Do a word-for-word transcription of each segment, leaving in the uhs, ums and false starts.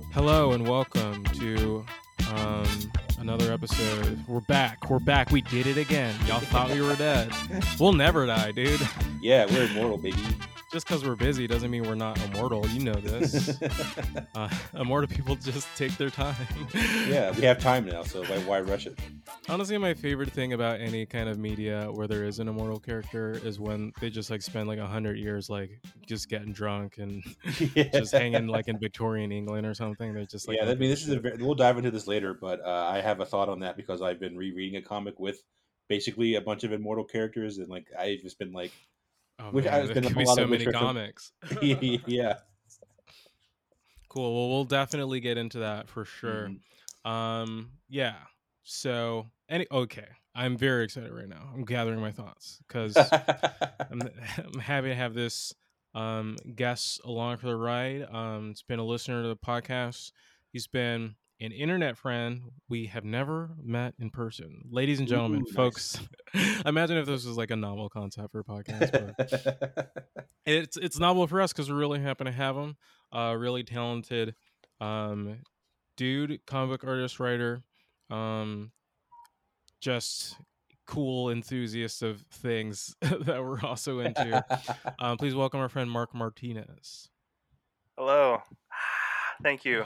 Hello and welcome to um, another episode. We're back. We're back. We did it again. Y'all thought we were dead. We'll never die, dude. Yeah, we're immortal, baby. Just because we're busy doesn't mean we're not immortal. You know this. uh, immortal people just take their time. Yeah, we have time now, so why, why rush it? Honestly, my favorite thing about any kind of media where there is an immortal character is when they just like spend like a hundred years like just getting drunk and Yeah. just hanging like in Victorian England or something. They just like yeah, I don't mean, give this a is a shit. very, we'll dive into this later, but uh, I have a thought on that because I've been rereading a comic with basically a bunch of immortal characters, and like I've just been like, Oh which man, I've there been could a be lot so of many Witcher. comics. Yeah. Cool. Well, we'll definitely get into that for sure. Mhm. Um, yeah. So, any okay, I'm very excited right now. I'm gathering my thoughts because I'm I'm happy to have this um guest along for the ride. Um, it's been a listener to the podcast. He's been an internet friend. We have never met in person, ladies and gentlemen, Ooh, nice. folks. Imagine if this was like a novel concept for a podcast, but it's it's novel for us because we're really happy to have him. Uh, really talented um, dude, comic book artist, writer, um, just cool enthusiast of things that we're also into. Um, please welcome our friend Mark Martinez. Hello. Thank you.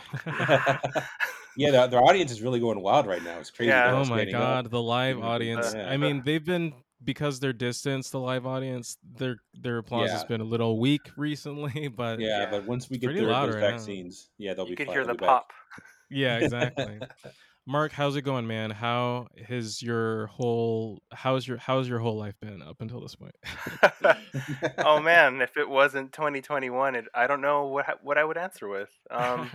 Yeah, the, the audience is really going wild right now. It's crazy. Yeah. They're all Oh my standing up. god, the live giving a big- audience. yeah. I mean, they've been because they're distance, the live audience, their their applause has Yeah. been a little weak recently, but Yeah, Yeah. but once we get pretty their, loud those right now. vaccines, yeah, they'll You be can fine. hear They'll the be back. pop. Yeah, exactly. Mark, how's it going, man? How has your whole how's your how's your whole life been up until this point? Oh man, if it wasn't twenty twenty-one, it, I don't know what ha- what I would answer with. Um,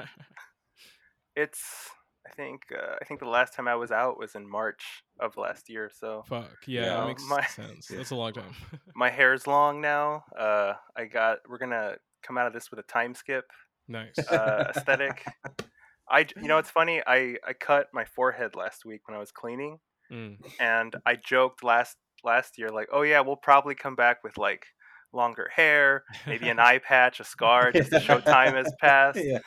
it's I think uh, I think the last time I was out was in March of last year. So Fuck yeah, Yeah. that um, makes my sense. That's a long time. my hair's long now. Uh, I got we're gonna come out of this with a time skip Nice. uh, aesthetic. I j- you know it's funny. I I cut my forehead last week when I was cleaning. Mm. And I joked last last year like, oh yeah, we'll probably come back with like longer hair, maybe an eye patch, a scar, just to show time has passed. Yeah.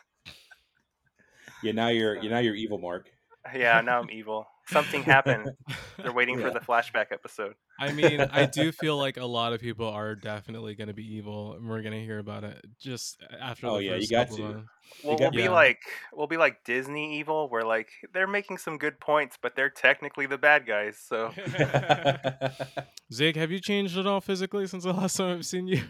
Yeah, now you're So, you're now you're evil, Mark. yeah, now I'm evil. Something happened. They're waiting for Yeah. the flashback episode. I mean, I do feel like a lot of people are definitely going to be evil, and we're going to hear about it just after Oh the yeah, you first got couple to. of months. Well, You we'll got be Yeah. like we'll be like Disney evil, where like they're making some good points, but they're technically the bad guys. So Zig, have you changed at all physically since the last time I've seen you?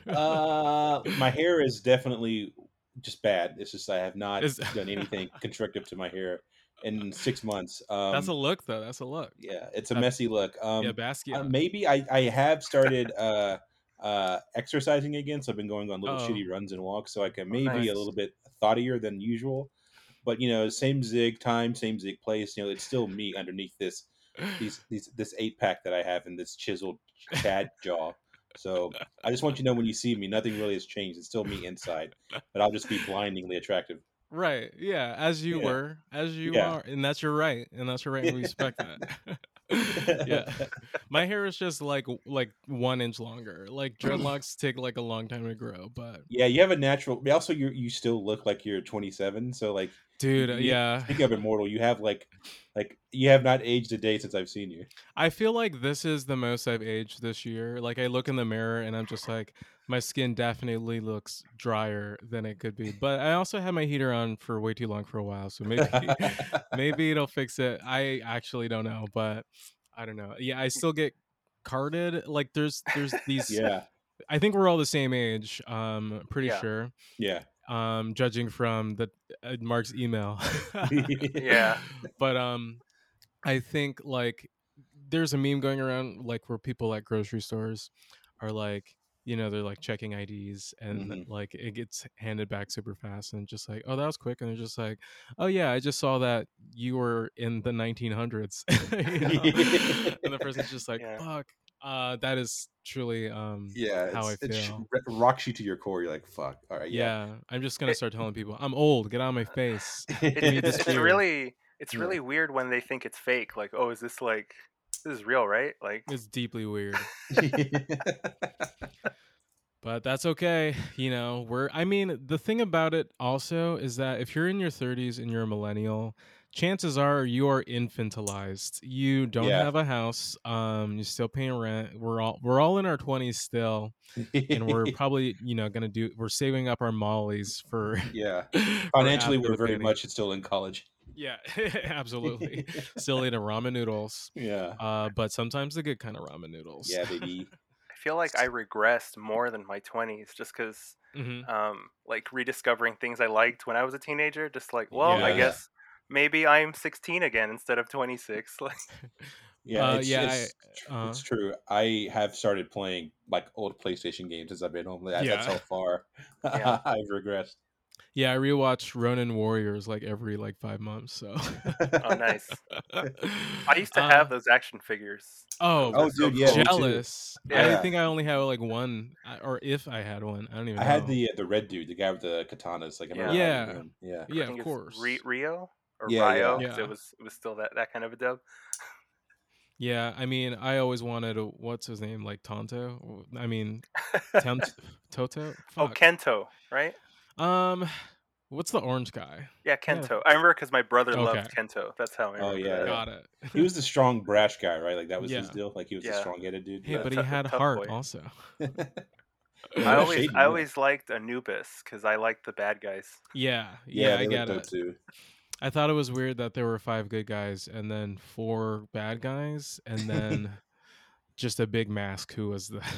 uh, my hair is definitely just bad. It's just I have not Is- done anything constructive to my hair in six months. Um, That's a look, though. That's a look. yeah, it's a Uh, messy look. Um, Yeah, uh, Basquiat. maybe I I have started uh uh exercising again, so I've been going on little Uh-oh. shitty runs and walks, so I can Oh, maybe nice. a little bit thoughtier than usual. But you know, same Zig time, same Zig place. You know, it's still me underneath this these these this eight pack that I have in this chiseled Chad jaw. So I just want you to know when you see me, nothing really has changed. It's still me inside, but I'll just be blindingly attractive. Right. Yeah. As you Yeah. were, as you Yeah. are. And that's your right. And that's your right. And we respect that. Yeah. My hair is just like like one inch longer. Like dreadlocks take like a long time to grow, but Yeah, you have a natural. but Also, you you still look like you're twenty-seven. So like, dude, you, you- yeah. Speak of immortal, you have like, like you have not aged a day since I've seen you. I feel like this is the most I've aged this year. Like I look in the mirror and I'm just like my skin definitely looks drier than it could be. But I also had my heater on for way too long for a while, so maybe maybe it'll fix it. I actually don't know, but I don't know. Yeah, I still get carded. Like there's there's these Yeah, I think we're all the same age. Um pretty Yeah. sure. yeah. Um judging from the uh, Mark's email. Yeah. But um I think like there's a meme going around like where people at grocery stores are like, you know, they're like checking I Ds and Mhm. like it gets handed back super fast and just like, oh, that was quick. And they're just like, oh, yeah, I just saw that you were in the nineteen hundreds. You know? And the person's just like, Yeah. fuck. Uh, that is truly um, Yeah, how I it's, it sh- feel. r- rocks you to your core. You're like, fuck. All right, yeah. Yeah, I'm just going to It- start telling people, I'm old. Get out of my face. It's Give me it's, this it's beard. really it's Yeah. really weird when they think it's fake. Like, oh, is this like this is real, right? Like, It's deeply weird. But that's okay. You know, we're, I mean, the thing about it also is that if you're in your thirties and you're a millennial, chances are you are infantilized. You don't Yeah. have a house. Um, you're still paying rent. We're all, we're all in our twenties still. And we're probably, you know, going to do, we're saving up our mollies for, Yeah. for Financially, after we're the very painting. much still in college. Yeah, absolutely. Still eating ramen noodles. Yeah. Uh, but sometimes the good kind of ramen noodles. Yeah, baby. I feel like I regressed more than my twenties just because, hmm um, like rediscovering things I liked when I was a teenager. Just like, well, I Yeah. Yeah. guess maybe I'm sixteen again instead of twenty-six. Like, Yeah, Uh, it's yeah, I, it's uh, it's true. I have started playing like old PlayStation games since I've been home. That, that's yeah. how far yeah. I've regressed. Yeah, I rewatch Ronin Warriors like every like five months. So, Oh, nice. I used to uh, have those action figures. Those oh, were Oh, so dude, yeah, cool. me too. jealous. I Yeah. Yeah, think I only have like one, uh, or if I had one, I don't even I had know. the the red dude, the guy with the katanas. Like I remember Yeah. having Yeah, him. Yeah, I yeah, of think it's Ri- course. Rio or yeah, Rio yeah. because it Yeah, was it was still that, that kind of a dub. yeah. I mean, I always wanted a, what's his name, like Tonto. I mean, Tant Toto. Oh, Fuck. Kento, right? Um, what's the orange guy? Yeah, He had Kento. I remember because my brother a, loved okay, Kento. That's how I Oh remember yeah, that. yeah. got it. He was the strong, brash guy, right? Like that was his Yeah. deal. Like he was the Yeah, strong-headed dude. Hey, Yeah. the, but t- he the had tough heart boy. also. I No always shade I in that. always liked Anubis because I liked the bad guys. Yeah, Yeah, yeah, I they look get dope it. too. I thought it was weird that there were five good guys and then four bad guys, and then just a big mask who was the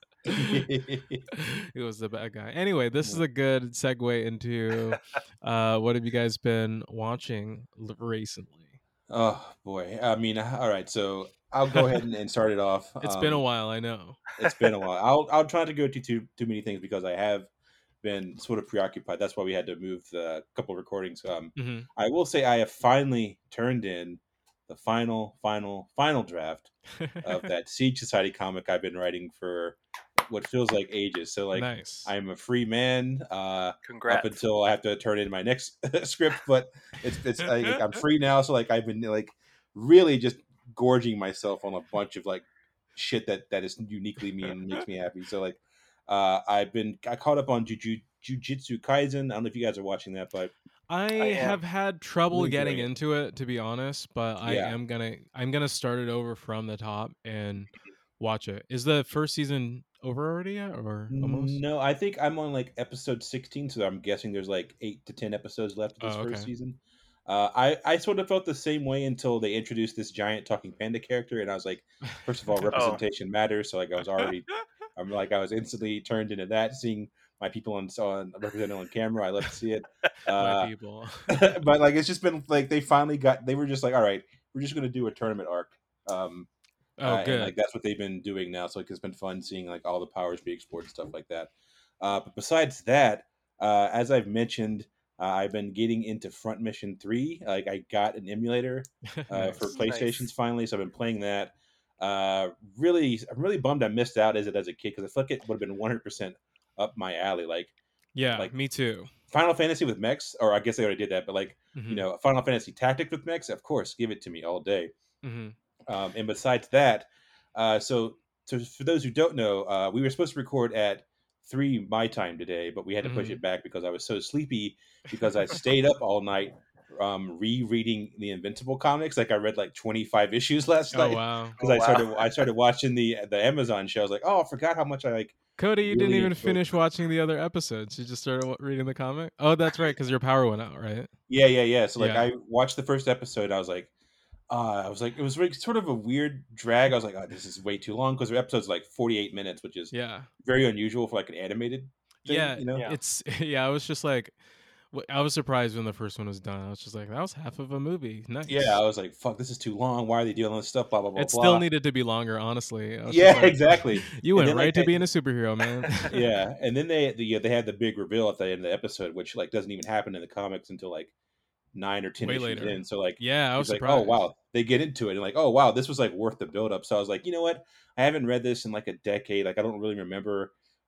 who was the bad guy. Anyway, this is a good segue into uh, what have you guys been watching l- recently? Oh boy. I mean, all right. So I'll go ahead and, and start it off. It's been a Um, while, I know. it's been a while. I'll I'll try to go to too too many things because I have been sort of preoccupied. That's why we had to move the couple recordings. Um, hmm I will say I have finally turned in the final, final, final draft of that Siege Society comic I've been writing for what feels like ages. So like Nice. I'm a free man uh, up Congrats. until I have to turn in my next script, but it's it's like I'm free now. So like I've been like really just gorging myself on a bunch of like shit that that is uniquely me and makes me happy. So like uh, I've been I caught up on Juju, Jujutsu Kaisen. I don't know if you guys are watching that, but I I am. have had trouble really getting enjoying it. into it, to be honest, but I Yeah. am gonna I'm gonna start it over from the top and watch it. Is the first season over already yet, or almost? No, I think I'm on like episode sixteen, so I'm guessing there's like eight to ten episodes left of this Oh, first okay. season. Uh, I I sort of felt the same way until they introduced this giant talking panda character, and I was like, first of all, Oh, representation matters. So like I was already, I'm like I was instantly turned into that, seeing my people on on represented on camera. I love to see it. My Uh, people. but like it's just been like they finally got they were just like, all right, we're just gonna do a tournament arc. Um, Oh, uh, and good. like that's what they've been doing now. So like it's been fun seeing like all the powers be explored and stuff like that. Uh, but besides that, uh, as I've mentioned, uh, I've been getting into Front Mission Three. Like I got an emulator uh, for Nice. PlayStations nice. finally, so I've been playing that. Uh, really, I'm really bummed I missed out as it as a kid because I feel like it would have been one hundred percent up my alley. Like Yeah, like me too. Final Fantasy with mechs, or I guess they already did that, but like you hmm know, Final Fantasy Tactics with mechs, of course, give it to me all day. hmm Um, and besides that, uh, so so for those who don't know, uh, we were supposed to record at three my time today, but we had to push hmm it back because I was so sleepy because I stayed up all night um, rereading the Invincible comics. Like I read like twenty-five issues last Oh, night wow. because Oh I wow. started I started watching the the Amazon show. I was like, oh, I forgot how much I like Cody, you didn't really even enjoyed. finish watching the other episodes. You just started wa- reading the comic. Oh, that's right, because your power went out, right? Yeah, yeah, yeah. So like Yeah. I watched the first episode. I was like, uh, I was like, it was like sort of a weird drag. I was like, oh, this is way too long because the episode's like forty-eight minutes, which is Yeah. very unusual for like an animated thing, Yeah. you know? Yeah. It's yeah. I was just like, w- I was surprised when the first one was done. I was just like, that was half of a movie. Yeah, I Nice. was like, fuck, this is too long. Why are they doing all this stuff? Blah blah blah It still blah. needed to be longer, honestly. I was just Yeah, like, exactly. you And went then like right to they, being a superhero, man. yeah, and then they the they had the big reveal at the end of the episode, which like doesn't even happen in the comics until like nine or ten Way issues later. in. So like Yeah, I was it's like, oh surprised. wow, they get into it and like, oh wow, this was like worth the build up. So I was like, you know what? I haven't read this in like a decade. Like I don't really remember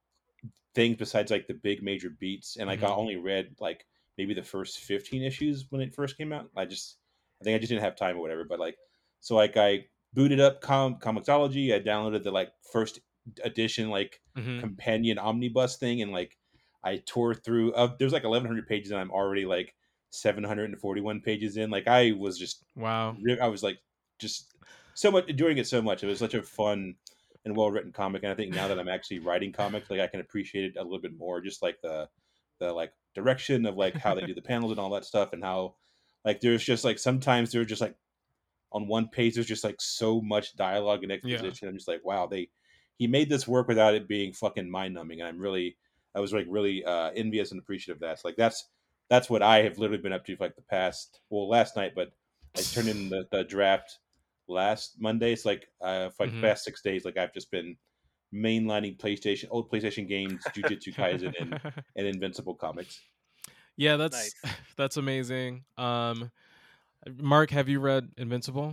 things besides like the big major beats, and like I hmm only read like maybe the first fifteen issues when it first came out. I just I think I just didn't have time or whatever. But like so like I booted up Com Comixology. I downloaded the like first edition like Mm-hmm. companion omnibus thing, and like I tore through. Uh, there's like eleven hundred pages, and I'm already like seven hundred forty-one pages in. Like I was just, Wow. I was like just so much enjoying it so much. It was such a fun and well written comic, and I think now that I'm actually writing comics, like I can appreciate it a little bit more. Just like the the like direction of like how they do the panels and all that stuff, and how like there's just like sometimes they're just like on one page there's just like so much dialogue and Yeah. exposition. I'm just like, wow, they he made this work without it being fucking mind numbing, and I'm really I was like really uh, envious and appreciative of that. So, like that's that's what I have literally been up to for like the past well last night, but I turned in the, the draft last Monday. It's like uh, for like Mm-hmm. the past six days, like I've just been mainlining PlayStation, old PlayStation games, Jujutsu Kaisen, and and Invincible comics. Yeah, that's Nice. that's amazing. Um, Mark, have you read Invincible?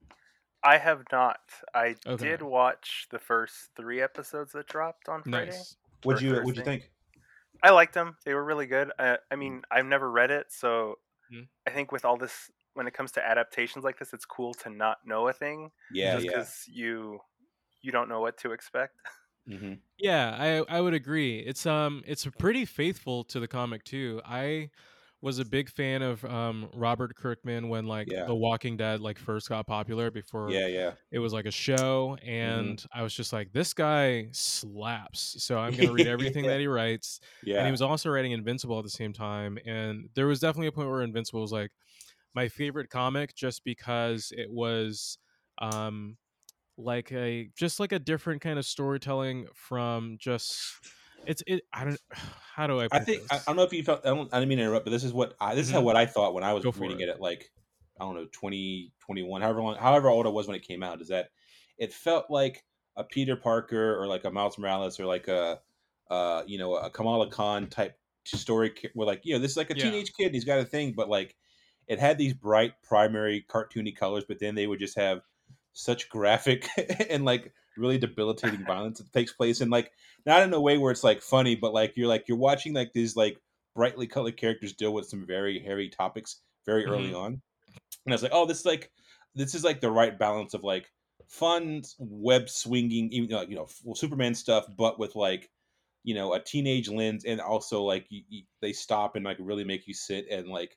I have not. I Okay. did watch the first three episodes that dropped on Friday. Nice. What'd or you What'd you Thursday. think? I liked them. They were really good. Uh, I mean, I've never read it, so Mhm. I think with all this, when it comes to adaptations like this, it's cool to not know a thing Yeah, just yeah. because you you don't know what to expect. Mm-hmm. Yeah, I I would agree. It's um it's pretty faithful to the comic too. I was a big fan of um Robert Kirkman when like Yeah. The Walking Dead like first got popular before Yeah, yeah. it was like a show, and I was just like, this guy slaps. So I'm gonna read everything yeah. that he writes. And he Yeah. was also writing Invincible at the same time. And there was definitely a point where Invincible was like my favorite comic just because it was um like a just like a different kind of storytelling from just it's it I don't how do I I put think I, I this? don't know if you felt. I don't. I didn't mean to interrupt, but this is what I. This is how Mhm. what I thought when I was Go for reading it. it at like I don't know twenty, twenty-one, however long, however old I was when it came out. Is that it felt like a Peter Parker or like a Miles Morales or like a uh you know a Kamala Khan type story ki- where like you know this is like a Yeah. teenage kid and he's got a thing, but like it had these bright primary cartoony colors, but then they would just have such graphic and like really debilitating violence that takes place, and like not in a way where it's like funny, but like you're like you're watching like these like brightly colored characters deal with some very hairy topics very early Mhm. on, and I was like, oh, this is like this is like the right balance of like fun web swinging, even like you know well, Superman stuff, but with like you know a teenage lens, and also like you, you, they stop and like really make you sit and like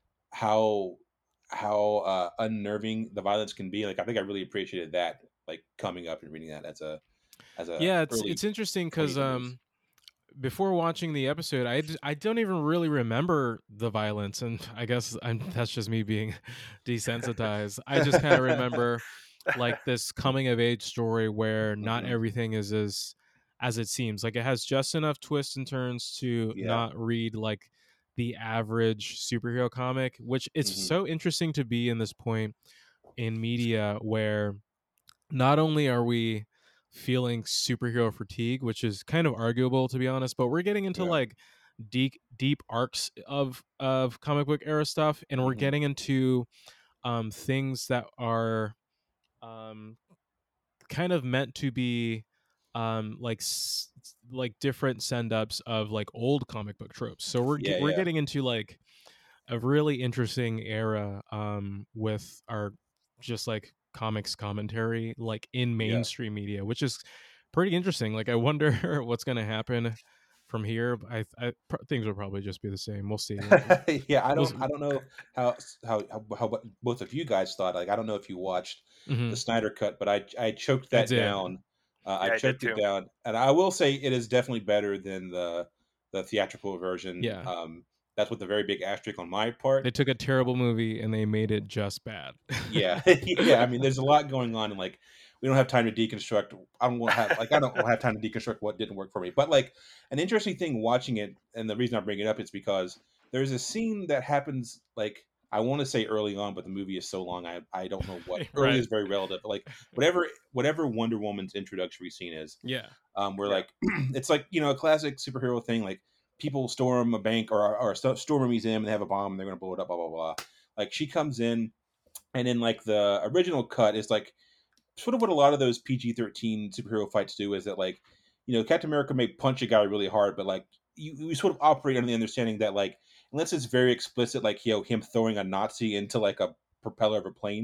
how how uh, unnerving the violence can be. Like I think I really appreciated that, like coming up and reading that as a as a Yeah, it's early it's interesting twenty cuz somethings. um before watching the episode, I, d- I don't even really remember the violence, and I guess I'm, that's just me being desensitized. I just kind of remember like this coming of age story where not hmm everything is as as it seems. Like it has just enough twists and turns to Yeah. not read like the average superhero comic, which it's hmm so interesting to be in this point in media where not only are we feeling superhero fatigue, which is kind of arguable to be honest, but we're getting into Yeah. like deep deep arcs of of comic book era stuff, and we're hmm getting into um things that are um kind of meant to be um like s- like different send ups of like old comic book tropes. So we're Yeah. ge- we're Yeah. getting into like a really interesting era um with our just like comics commentary like in Yeah. mainstream media, which is pretty interesting. Like I wonder what's going to happen from here. I, I pr- things will probably just be the same. We'll see. yeah. I We'll don't. s- I don't know how how how, how what both of you guys thought. Like I don't know if you watched the Mhm. Snyder cut, but I I choked I that did. down. Uh, I Yeah, I did choked it too. down, and I will say it is definitely better than the the theatrical version. Yeah, Um, that's with a very big asterisk on my part. they took a terrible movie and they made it just bad. Yeah, yeah. I mean, there's a lot going on, and like, we don't have time to deconstruct. I don't want to have like I don't have time to deconstruct what didn't work for me. But like, an interesting thing watching it, and the reason I bring it up is because there's a scene that happens like I want to say early on, but the movie is so long, I I don't know what early Right. is very relative. But like whatever whatever Wonder Woman's introductory scene is, Yeah. um, where Yeah. like it's like you know a classic superhero thing, like people storm a bank or or storm a museum and they have a bomb and they're gonna blow it up, blah blah blah. Like she comes in and in like the original cut is like sort of what a lot of those P G thirteen superhero fights do is that like you know Captain America may punch a guy really hard, but like you, you sort of operate under the understanding that like unless it's very explicit, like you know him throwing a Nazi into like a propeller of a plane,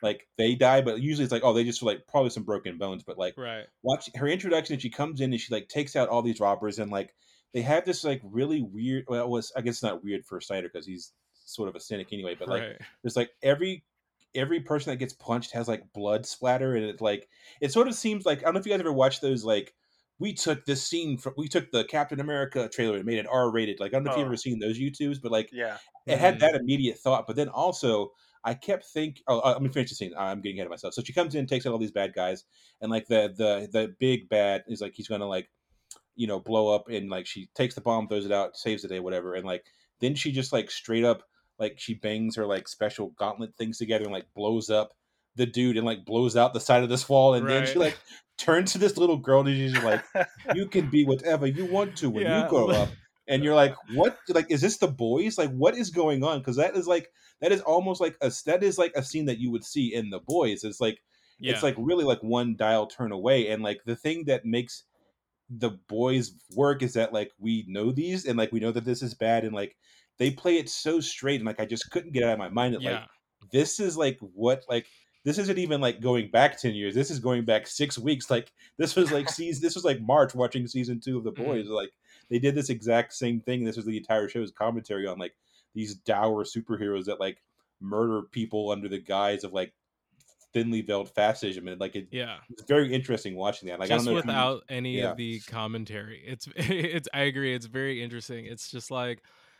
like they die, but usually it's like, oh, they just like probably some broken bones. But like Right. watch her introduction, she comes in and she like takes out all these robbers, and like they have this like really weird. Well, it was I guess not weird for Snyder because he's sort of a cynic anyway. But like Right. there's like every every person that gets punched has like blood splatter, and it like it sort of seems like I don't know if you guys ever watched those like. We took this scene from we took the Captain America trailer and made it R rated. Like I don't know if you've Oh, ever seen those YouTubes, but like yeah. it had Mhm. that immediate thought. But then also I kept think. Oh, uh, let me finish the scene. I'm getting ahead of myself. So she comes in, takes out all these bad guys, and like the the the big bad is like he's gonna like you know blow up, and like she takes the bomb, throws it out, saves the day, whatever. And like then she just like straight up like she bangs her like special gauntlet things together and like blows up the dude and like blows out the side of this wall. And then she Right. like turns to this little girl and she's like, "You can be whatever you want to when you Yeah. grow up." And you're like, "What? Like, is this the boys? Like, what is going on?" Because that is like that is almost like a that is like a scene that you would see in the boys. It's like it's Yeah. like really like one dial turn away. And like the thing that makes the boys work is that like we know these and like we know that this is bad, and like they play it so straight, and like I just couldn't get it out of my mind that like Yeah. this is like what like this isn't even like going back ten years, this is going back six weeks. Like this was like season this was like March watching season two of the boys. Mhm. Like they did this exact same thing. This was the entire show's commentary on like these dour superheroes that like murder people under the guise of like thinly veiled fascism, and like it, Yeah. it's very interesting watching that. Like I don't Just know if you without any yeah of the commentary. It's it's I agree, it's very interesting. It's just like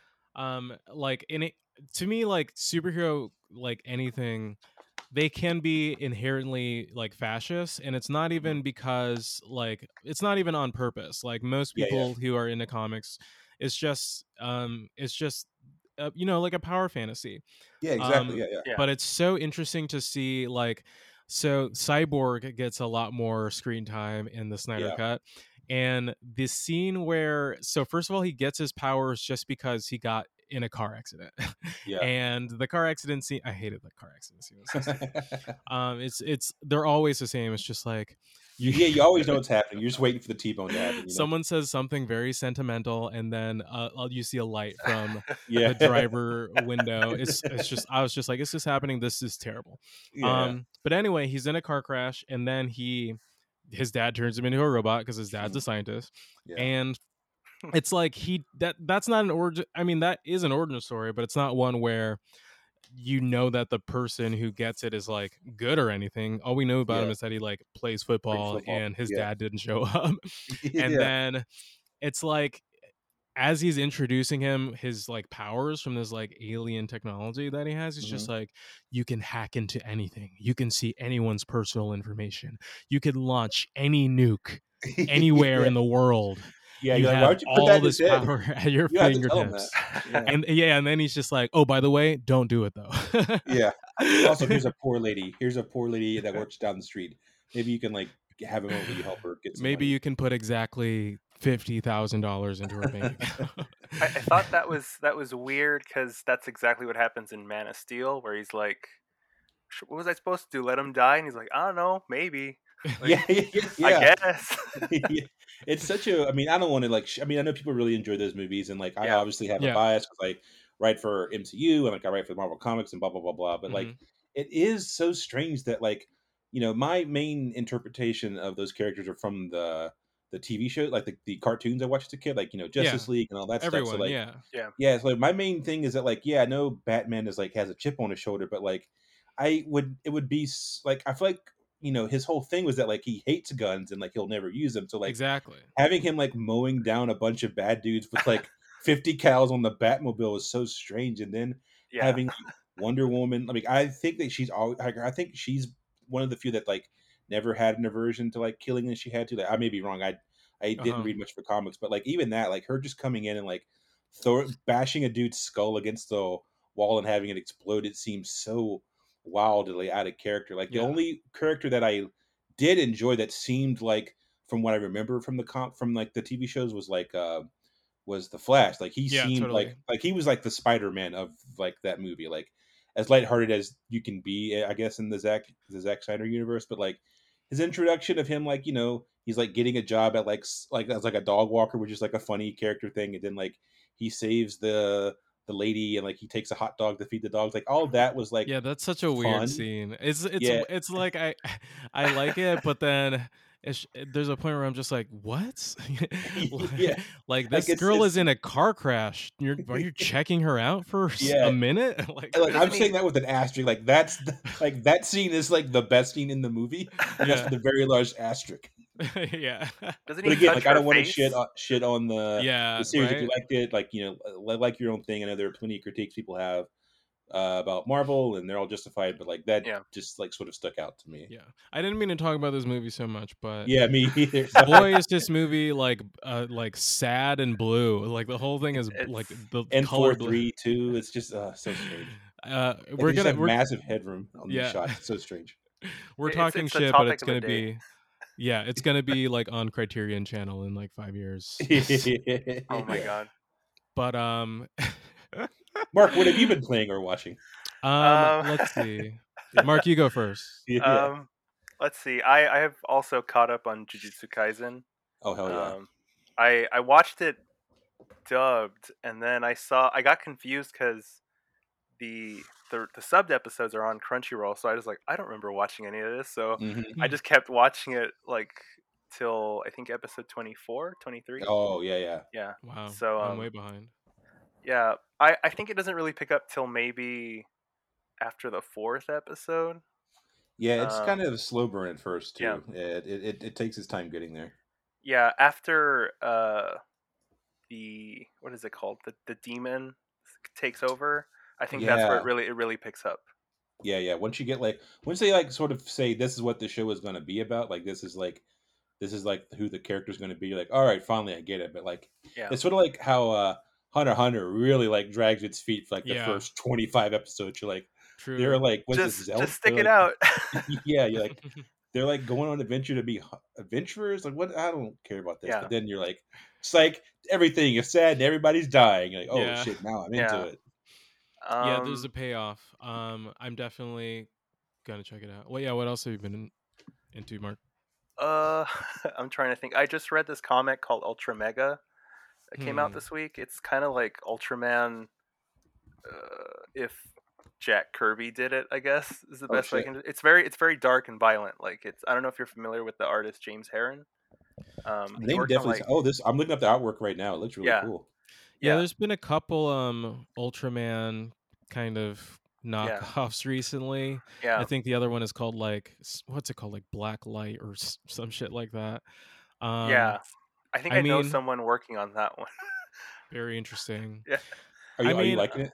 um like in it to me like superhero like anything they can be inherently like fascist, and it's not Mhm. even because like it's not even on purpose. Like most Yeah, yeah. people who are into comics, it's just um it's just uh, you know like a power fantasy. Yeah, exactly. um Yeah, yeah. Yeah. but it's so interesting to see like so Cyborg gets a lot more screen time in the Snyder Yeah. cut, and this scene where so first of all he gets his powers just because he got in a car accident. Yeah. And the car accident scene, I hated the car accident scene, it was so stupid. um it's it's they're always the same. It's just like you Yeah, you always know what's happening. You're just waiting for the T-bone to happen, you know? someone says something very sentimental, and then uh, uh, you see a light from Yeah. the driver window. It's it's just I was just like, is this happening? This is terrible. Yeah, yeah. Um, but anyway, he's in a car crash, and then he his dad turns him into a robot because his dad's Mhm. a scientist, Yeah. and it's like he that that's not an origin. I mean, that is an origin story, but it's not one where you know that the person who gets it is like good or anything. All we know about him Yeah. is that he like plays Great football football. and his Yeah. dad didn't show up. And Yeah. then it's like as he's introducing him his like powers from this like alien technology that he has, it's just Mhm. like you can hack into anything, you can see anyone's personal information, you could launch any nuke anywhere Yeah. in the world, Yeah, you you're like, "Why have don't you put that all in his this head?" power at your You don't have to tell him that. fingertips. Yeah. And yeah, and then he's just like, oh, by the way, don't do it though. Yeah. Also, here's a poor lady. Here's a poor lady that works down the street. Maybe you can, like, have a moment where you help her get some Maybe money. you can put exactly fifty thousand dollars into her bank account. I, I thought that was that was weird because that's exactly what happens in Man of Steel, where he's like, "Sh- "What was I supposed to do? Let him die?" And he's like, "I don't know, maybe." Like, Yeah, yeah, I yeah. guess. Yeah. It's such a. I mean, I don't want to like. Sh- I mean, I know people really enjoy those movies, and like, I Yeah. obviously have a Yeah. bias because I write for M C U and like I write for Marvel Comics and blah blah blah blah. But like, Mhm. it is so strange that like, you know, my main interpretation of those characters are from the the T V show, like the, the cartoons I watched as a kid, like you know Yeah. Justice League and all that stuff. So Everyone, like, yeah. Yeah. yeah, so my main thing is that like, yeah, I know Batman is like has a chip on his shoulder, but like, I would it would be s- like I feel like you know his whole thing was that like he hates guns and like he'll never use them. So like Exactly. having him like mowing down a bunch of bad dudes with like fifty cows on the Batmobile is so strange. And then Yeah. having like, Wonder Woman, I mean, I think that she's always, I I think she's one of the few that like never had an aversion to like killing as she had to. Like, I may be wrong. I I didn't Uh-huh. read much for comics, but like even that, like her just coming in and like throw bashing a dude's skull against the wall and having it explode, it seems so wildly out of character. Like the Yeah. only character that I did enjoy that seemed like from what I remember from the comp from like the T V shows was like uh was the Flash. Like he Yeah, seemed totally. like like he was like the Spider Man of like that movie. Like as lighthearted as you can be, I guess, in the Zack the Zack Snyder universe. But like his introduction of him, like you know, he's like getting a job at like s- like as like a dog walker, which is like a funny character thing, and then like he saves the the lady, and like he takes a hot dog to feed the dogs. Like all that was like Yeah, that's such a weird fun. scene. It's it's Yeah, it's like I I like it, but then it's, there's a point where I'm just like, what? yeah. Like Like this it's girl is it's in a car crash. You're are you checking her out for s- a yeah. minute? Like And, like I'm Doesn't he? saying that with an asterisk. Like that's the, like that scene is like the best scene in the movie, and that's yeah, with a very large asterisk. yeah, Doesn't But he again, touch like I her don't want to shit face? on, shit on the the yeah. series. If you Right. liked it, like you know, li- like your own thing. I know there are plenty of critiques people have uh, about Marvel, and they're all justified. But like that Yeah. just like sort of stuck out to me. Yeah, I didn't mean to talk about this movie so much, but Yeah, me either. Sorry. boy, is this movie like uh like sad and blue. Like the whole thing is like It's the N color four blue. three two. It's just uh, so strange. Uh, Like we're they just gonna have we're massive headroom on these yeah. shots. It's so strange. We're it's talking it's a shit, but topic it's of the gonna day. be yeah, it's gonna be like on Criterion Channel in like five years. Oh my Yeah. god. But um, Mark, what have you been playing or watching? um, Um, let's see. Mark, you go first. Yeah. um, let's see. I I have also caught up on Jujutsu Kaisen. Oh hell yeah. Um, I I watched it dubbed, and then I saw I got confused because the the the subbed episodes are on Crunchyroll, so I was like, I don't remember watching any of this, so hmm I just kept watching it like till I think episode twenty-four, twenty-three. Oh yeah, yeah. Yeah. Wow, So I'm way um behind. yeah, I I think it doesn't really pick up till maybe after the fourth episode. Yeah, it's Um kind of a slow burn at first yeah. too. It it, it, it takes its time getting there. Yeah, after uh the what is it called? The the demon takes over. I think that's where it Yeah. really it really picks up. Yeah, yeah. Once you get like once they like sort of say this is what the show is going to be about, like this is like this is like who the character's going to be. You're like, all right, finally I get it. But like Yeah. it's sort of like how uh Hunter x Hunter really like drags its feet for like the Yeah. first twenty-five episodes. You're like True. they're like what's this Just Zelda? just stick They're it like out. yeah, you're like they're like going on adventure to be hu- adventurers. Like what? I don't care about this. Yeah. But then you're like, it's like everything is sad and everybody's dying. You're like, oh Yeah. shit, now I'm Yeah. into it. Yeah, there's a Um payoff. Um, I'm definitely gonna check it out. Well, yeah. What else have you been in, into, Mark? uh I'm trying to think. I just read this comic called Ultra Mega that came out Hmm. this week. It's kind of like Ultraman uh, if Jack Kirby did it, I guess is the Oh best way I shit. can. It's very, it's very dark and violent. Like it's, I don't know if you're familiar with the artist James Herron. Um, The he name worked on definitely. like, Oh, this. I'm looking up the artwork right now. It looks really yeah, cool. Yeah, yeah, there's been a couple um Ultraman kind of yeah, knockoffs recently. I yeah, think the other one is called like s- what's it called, like Black Light or s- some shit like that. Um, yeah. I think I I know mean, someone working on that one. very interesting. Yeah, Are I you Are you mean, liking it?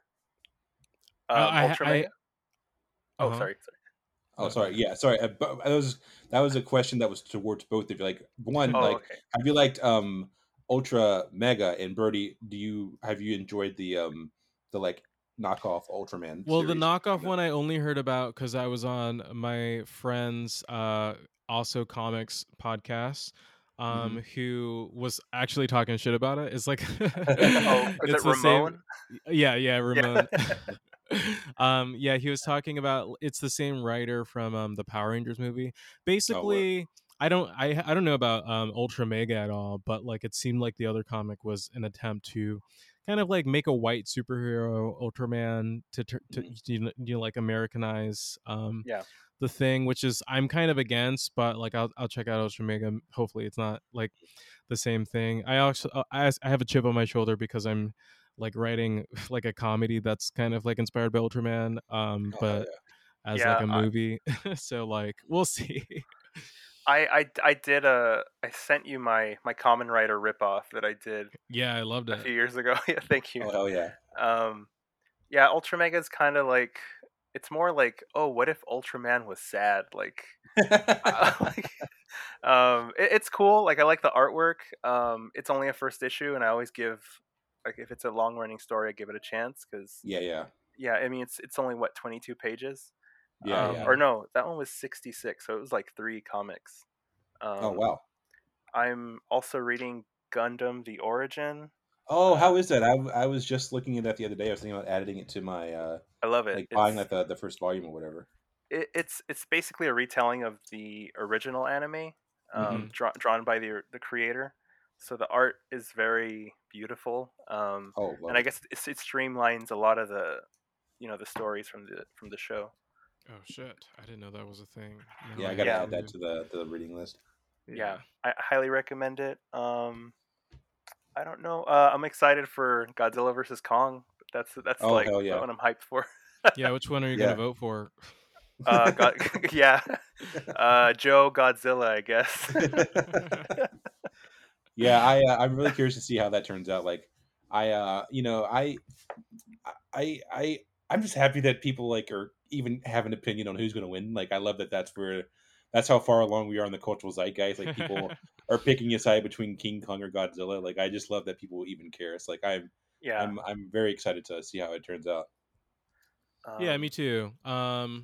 um, I I, Ultra I Mega. uh Oh, huh. sorry, sorry. Oh, No, sorry. okay. Yeah, sorry. Uh, but that was that was a question that was towards both of you. Like one, Oh, like okay. have you liked um Ultra Mega and Birdie? Do you have you enjoyed the um the like knockoff Ultraman Well, the series? knockoff Kind of. one I only heard about because I was on my friend's uh also comics podcast, hmm um, who was actually talking shit about it. It's like Oh, is it's it the same. Ramon? Yeah, yeah, Yeah. Ramon. um, yeah, he was talking about it's the same writer from um the Power Rangers movie. oh, what? Basically, I don't I I don't know about um Ultra Mega at all, but like it seemed like the other comic was an attempt to kind of like make a white superhero Ultraman to tur- to Mhm. you know, you know like Americanize um Yeah. the thing, which is I'm kind of against, but like I'll I'll check out Ultra Mega. Hopefully, it's not like the same thing. I also uh, I I have a chip on my shoulder because I'm like writing like a comedy that's kind of like inspired by Ultraman, um, Oh hell but yeah. as like Yeah. a I, movie. So like we'll see. I, I, I did a. I sent you my my Common Writer ripoff that I did Yeah, I loved a it. few years ago. Yeah, thank you. Oh hell yeah. Um, yeah, Ultra Mega is kind of like it's more like, oh, what if Ultraman was sad? Like, uh, like um, it, it's cool. Like, I like the artwork. Um, it's only a first issue, and I always give like if it's a long running story, I give it a chance because yeah, yeah, yeah, I mean it's it's only what twenty two pages. yeah, Um, yeah. or Mhm. no, that one was sixty six, so it was like three comics. Oh Um, wow. I'm also reading Gundam: The Origin. Oh, Uh, how is that? I, w- I was just looking at that the other day. I was thinking about adding it to my uh I love it. like buying It's like the, the first volume or whatever. it, it's it's basically a retelling of the original anime, hmm um, draw, drawn by the the creator. so the art is very beautiful, um, Oh, love and I it. guess it, it streamlines a lot of the you know the stories from the from the show. Oh shit! I didn't know that was a thing. Now Yeah, I I have gotta Yeah, to add that read. to the to the reading list. yeah, Yeah. I, I highly recommend it. Um, I don't know. Uh, I'm excited for Godzilla versus Kong. That's that's Oh, like hell yeah. what I'm hyped for. Yeah. Which one are you gonna Yeah. vote for? uh, God, yeah, uh, Joe Godzilla, I guess. Yeah, I uh, I'm really curious to see how that turns out. Like, I uh, you know, I I I I'm just happy that people like are even have an opinion on who's going to win. Like, I love that that's where that's how far along we are in the cultural zeitgeist. Like, people are picking a side between King Kong or Godzilla. Like, I just love that people even care. It's like I'm Yeah. I'm I'm very excited to see how it turns out. Yeah, me Um, too. Um,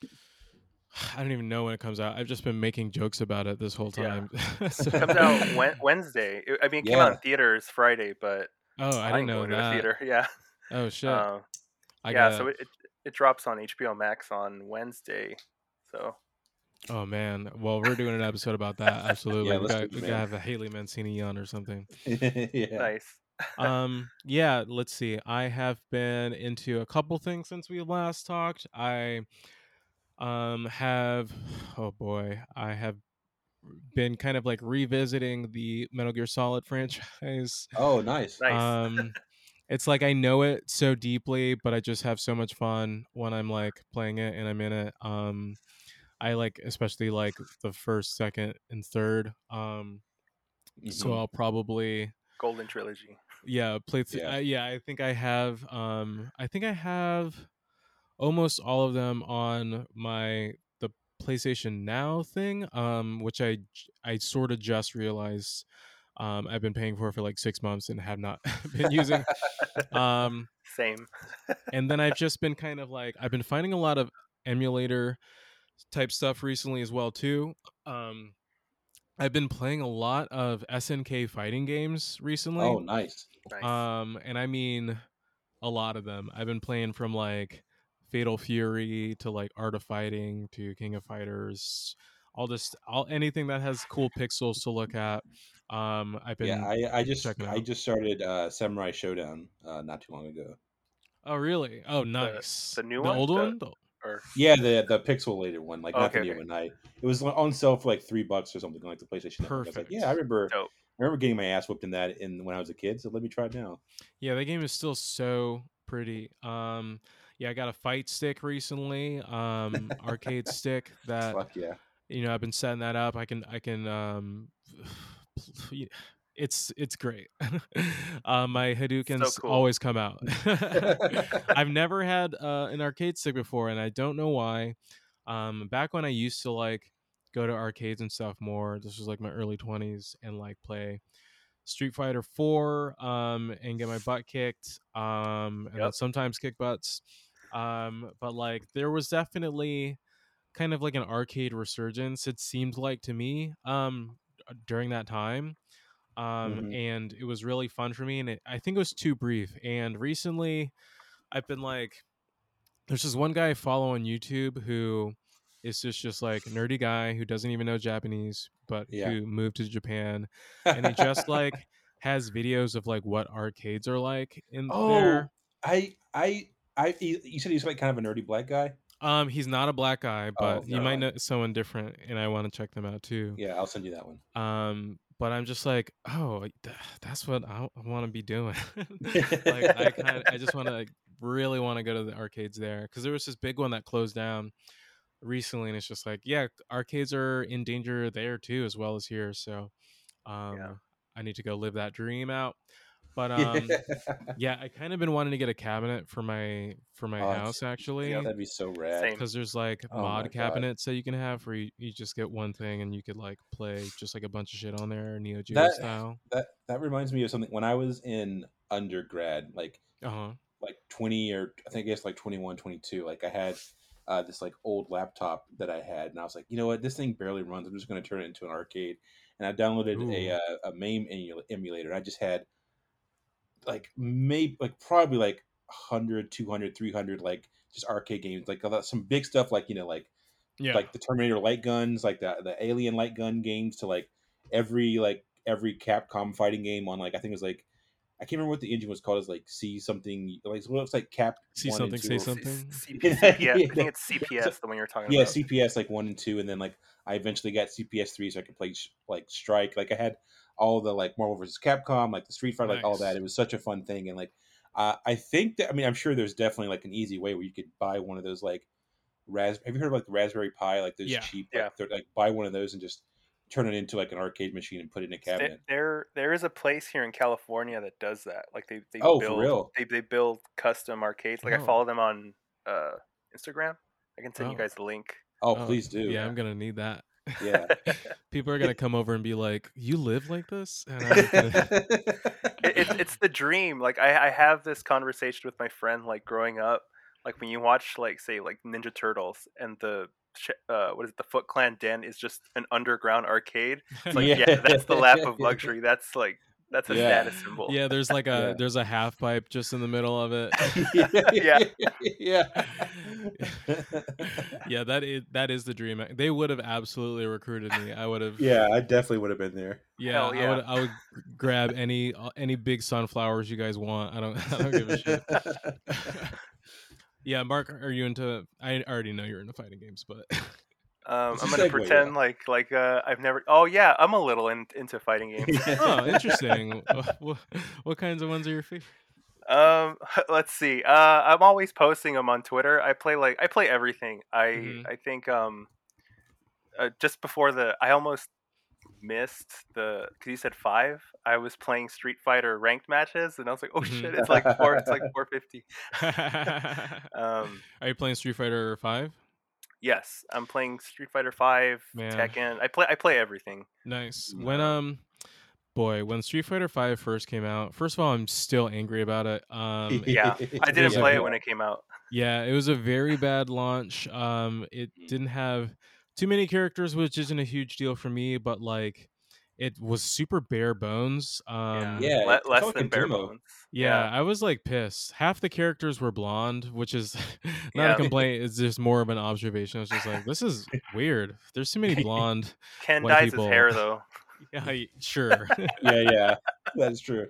I don't even know when it comes out. I've just been making jokes about it this whole yeah. time. So, It comes out Wed- Wednesday. It- I mean, it came out Yeah. in theaters Friday, but oh, I I didn't ain't know going to the that. theater. Yeah. Oh shit! Um, I yeah. So got. it, it it drops on H B O Max on Wednesday. So Oh man. Well, we're doing an episode about that. Absolutely. Yeah, We let's do got it, we gotta man. have a Haley Mancini on or something. Yeah. nice. Um. Yeah. Let's see. I have been into a couple things since we last talked. I um have. Oh boy. I have been kind of like revisiting the Metal Gear Solid franchise. Oh, nice. Nice. Um. It's like I know it so deeply, but I just have so much fun when I'm like playing it and I'm in it. Um, I like especially like the first, second, and third. Um, so Hmm. I'll probably Golden Trilogy. yeah play. Th- Yeah. uh, yeah, I think I have. Um, I think I have almost all of them on my the PlayStation Now thing. Um, which I j- I sort of just realized. Um, I've been paying for for like six months and have not been using. Um, Same. and then I've just been kind of like I've been finding a lot of emulator type stuff recently as well too. Um, I've been playing a lot of S N K fighting games Oh, recently. nice. Nice. Um, and I mean a lot of them. I've been playing from like Fatal Fury to like Art of Fighting to King of Fighters, all this, all anything that has cool pixels to look at. Um, I've Yeah, been I I just checking I out. just started uh Samurai Showdown uh not too long ago. Oh, really? Oh, The nice. the new The one. old The one? The- or Yeah, the the pixelated one, like oh, not the okay, new okay. one. I it was on sale for like three bucks or something on, like the PlayStation Network. I was like, yeah, I Perfect. remember Dope. I remember getting my ass whipped in that in when I was a kid. So let me try it now. Yeah, that game is still so pretty. Um, yeah, I got a fight stick recently, um, arcade stick that Fuck yeah. you know I've been setting that up. I can I can um, it's it's great. uh, my So Hadoukens cool. always come out. I've never had uh, an arcade stick before, and I don't know why. Um, back when I used to like go to arcades and stuff more, this was like my early twenties, and like play Street Fighter four, um, and get my butt kicked, um, and then Yep. sometimes kick butts. Um, but like there was definitely kind of like an arcade resurgence. It seemed like to me, um, during that time, um, Hmm. and it was really fun for me. And it, I think it was too brief. And recently, I've been like, there's this one guy I follow on YouTube who is just just like nerdy guy who doesn't even know Japanese, but Yeah. who moved to Japan, and he just like has videos of like what arcades are like in Oh, there. I I I you you said he's like kind of a nerdy black guy? Um, he's not a black guy, Oh, but you never might No. mind. know someone different, and I want to check them out too. Yeah, I'll send you that one. Um, but I'm just like, oh, like, th- that's what I, want to be doing. Like, I kind of, I just want to like, really want to go to the arcades there because there was this big one that closed down recently, and it's just like, yeah, arcades are in danger there too, as well as here. So, Yeah. um, I need to go live that dream out. But um, Yeah. yeah, I kind of been wanting to get a cabinet for my for my Oh, it's, house yeah, actually, that'd be so rad. Same. because there's like Oh my mod god. cabinets that you can have where you, you just get one thing and you could like play just like a bunch of shit on there, Neo Geo That style. that that reminds me of something when I was in undergrad, like Uh huh. like twenty or I think I guess like twenty one, twenty two. Like I had uh, this like old laptop that I had and I was like, you know what, this thing barely runs. I'm just going to turn it into an arcade. And I downloaded a Ooh. uh, a MAME emu- emulator. I just had like maybe like probably like one hundred, two hundred, three hundred like just arcade games, like some big stuff like, you know, like Yeah. like the Terminator light guns, like the the Alien light gun games, to like every like every Capcom fighting game on like I think it was like I can't remember what the engine was called. It's like C something like it looks like Cap See one and something, two. say Or, something. C- C- C P S. I think it's C P S, the one you're talking yeah, about. C P S like one and two, and then like I eventually got C P S three so I could play like Strike. Like I had all the like Marvel versus Capcom, like the Street Fighter, like all that. Nice. It was such a fun thing, and like uh, I think that I mean I'm sure there's definitely like an easy way where you could buy one of those like ras. Have you heard of like the Raspberry Pi, like those Yeah. cheap, Yeah. like they're, like buy one of those and just turn it into like an arcade machine and put it in a There, cabinet. there, there is a place here in California that does that. Like they, they Oh, for build, real? they, they build custom arcades. Like I Oh. follow them on uh, Instagram. I can send you Oh. guys the link. Oh, Oh, please do. Yeah, I'm gonna need that. Yeah. People are gonna come over and be like, "You live like this?" And I'm gonna... it, it's it's the dream. Like I, I have this conversation with my friend. Like growing up, like when you watch like say like Ninja Turtles and the sh- uh what is it, the Foot Clan Den is just an underground arcade. It's like yeah, that's the lap of luxury. That's like that's a Yeah. status symbol. Yeah, there's like a Yeah. there's a half pipe just in the middle of it. Yeah. Yeah. Yeah, that is that is the dream. They would have absolutely recruited me. I would have. Yeah, I definitely would have been there. Yeah, Hell I yeah. would I would grab any uh, any big sunflowers you guys want. I don't I don't give a shit. Yeah, Mark, are you into? I already know you're into fighting games, but Um, It's a I'm gonna segue, pretend yeah. like like uh, I've never. Oh yeah, I'm a little in, into fighting games. oh, interesting. what, what kinds of ones are your favorite? Um, let's see. Uh, I'm always posting them on Twitter. I play like I play everything. I Mhm. I think um, uh, just before the I almost missed the because you said five. I was playing Street Fighter ranked matches, and I was like, oh Mhm. shit, it's like four. It's like four fifty. Um, Are you playing Street Fighter Five? yes, I'm playing Street Fighter Five, Man. Tekken. I play I play everything. Nice. When Um, um, boy, when Street Fighter Five first came out, first of all, I'm still angry about it. Um, Yeah, I didn't Yeah. play it when it came out. yeah, it was a very bad launch. Um, it didn't have too many characters, which isn't a huge deal for me, but like, it was super bare bones. Um, Yeah, Yeah, Le- it's less like a than bare demo. bones. Yeah, I was like pissed. Half the characters were blonde, which is not Yeah. a complaint. It's just more of an observation. I was just like, this is weird. There's too many blonde Ken white dyes people. his hair though. Yeah, I- sure. Yeah, yeah, that's true.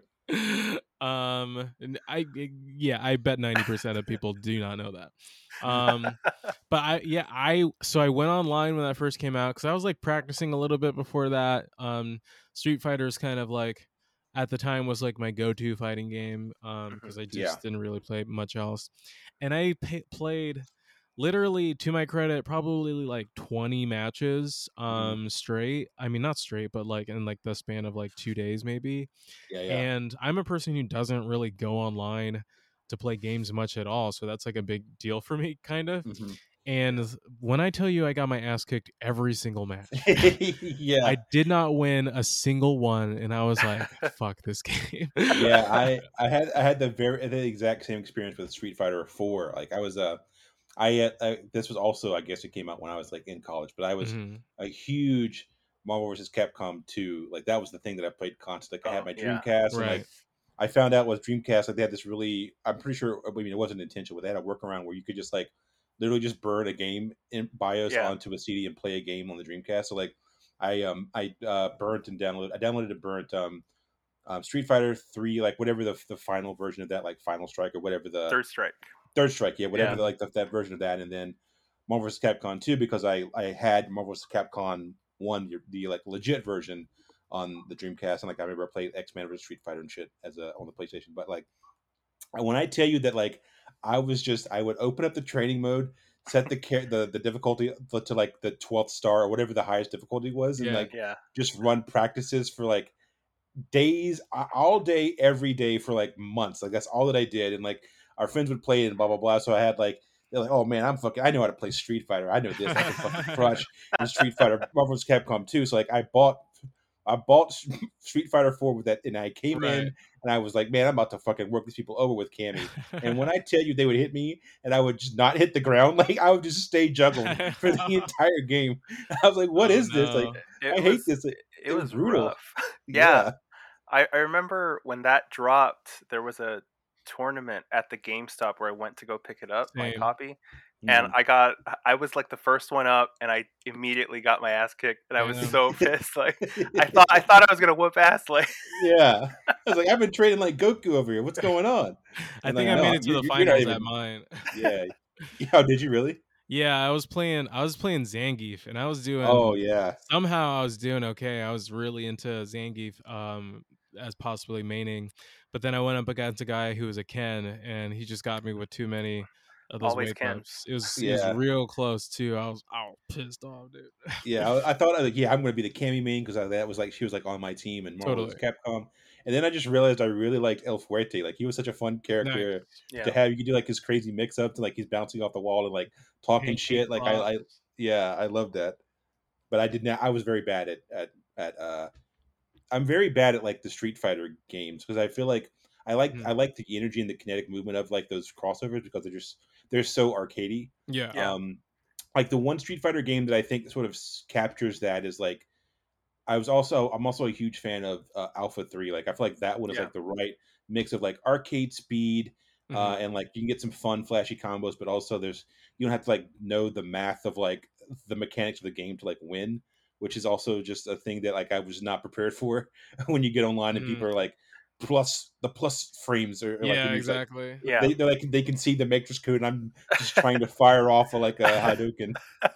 um, and I yeah, I bet ninety percent of people do not know that. Um, but I yeah I so I went online when that first came out because I was like practicing a little bit before that. Um, Street Fighter is kind of like at the time was like my go-to fighting game um because I just Yeah. didn't really play much else, and I pa- played literally, to my credit, probably like twenty matches um straight. I mean, not straight, but like in like the span of like two days maybe. Yeah, yeah. And I'm a person who doesn't really go online to play games much at all, so that's like a big deal for me, kind of. Mhm. And when I tell you I got my ass kicked every single match, yeah, I did not win a single one, and I was like, "Fuck this game." yeah. I, I had I had the very the exact same experience with Street Fighter Four. Like I was a, uh, I, uh, I this was also I guess it came out when I was like in college, but I was Mhm. a huge Marvel versus Capcom two. Like that was the thing that I played constantly. Like, I had Oh, my yeah. Dreamcast, and like Right. I found out was Dreamcast. Like they had this really, I'm pretty sure. I mean, it wasn't intentional, but they had a workaround where you could just like literally just burn a game in BIOS Yeah. onto a C D and play a game on the Dreamcast. So like I um I uh burnt and downloaded. I downloaded and burnt um, um Street Fighter three, like whatever the the final version of that, like Final Strike or whatever the Third Strike. Third Strike, yeah, whatever Yeah. the, like the, that version of that, and then Marvel vs. Capcom two because I I had Marvel vs. Capcom one, the, the like legit version on the Dreamcast, and like I remember I played X Men versus Street Fighter and shit as a on the PlayStation. But like when I tell you that, like I was just I would open up the training mode, set the care the the difficulty to like the twelfth star or whatever the highest difficulty was, and Yeah. like Yeah. just run practices for like days, all day, every day for like months. Like that's all that I did, and like our friends would play it and blah blah blah. So I had like they're like, oh man, I'm fucking, I know how to play Street Fighter. I know this. I can fucking crush in Street Fighter, Marvel vs. Capcom two. So like I bought, I bought Street Fighter four with that, and I came Right. in and I was like, man, I'm about to fucking work these people over with Cammy. And when I tell you they would hit me and I would just not hit the ground, like I would just stay juggling for the entire game. I was like, what Oh, is this? Like no. It I was, hate this. It, It, it was was brutal. rough. Yeah. I, I remember when that dropped, there was a tournament at the GameStop where I went to go pick it up, my Same. copy, and Mhm. I got I was like the first one up, and I immediately got my ass kicked, and I was Damn. so pissed. Like I thought I thought I was gonna whoop ass. Like Yeah. I was like, "I've been training like Goku over here. What's going on?" I And like, think I made "Oh, it to you're the you're you're not finals at even." mine. Yeah. Oh, did you really? Yeah, I was playing I was playing Zangief, and I was Oh, doing yeah. somehow I was doing okay. I was really into Zangief, um, as possibly maining, but then I went up against a guy who was a Ken, and he just got me with too many of those always wake can. ups. It was it was Yeah. real close too. I was I was pissed off, dude. Yeah, I, I thought, like, yeah, I'm gonna be the Cammy main because that was like she was like on my team in Marvel vs. Totally. Capcom, and then I just realized I really liked El Fuerte. Like he was such a fun Nice. character to Yeah. have. You could do like his crazy mix up to like he's bouncing off the wall and like talking Pancake shit. Like I, I drops. yeah, I love that. But I did not. I was very bad at at at. uh I'm very bad at like the Street Fighter games because I feel like I like Mhm. I like the energy and the kinetic movement of like those crossovers because they're just they're so arcadey. Yeah. Yeah. Um, like the one Street Fighter game that I think sort of s- captures that is like I was also I'm also a huge fan of uh, Alpha three. Like I feel like that one is Yeah. like the right mix of like arcade speed uh, Mhm. and like you can get some fun flashy combos, but also there's you don't have to like know the math of like the mechanics of the game to like win, which is also just a thing that like I was not prepared for when you get online and Mhm. people are like plus the plus frames or, or like Yeah, and you're just like exactly. Yeah. they they like they can see the matrix code and I'm just trying to fire off like a Hadouken.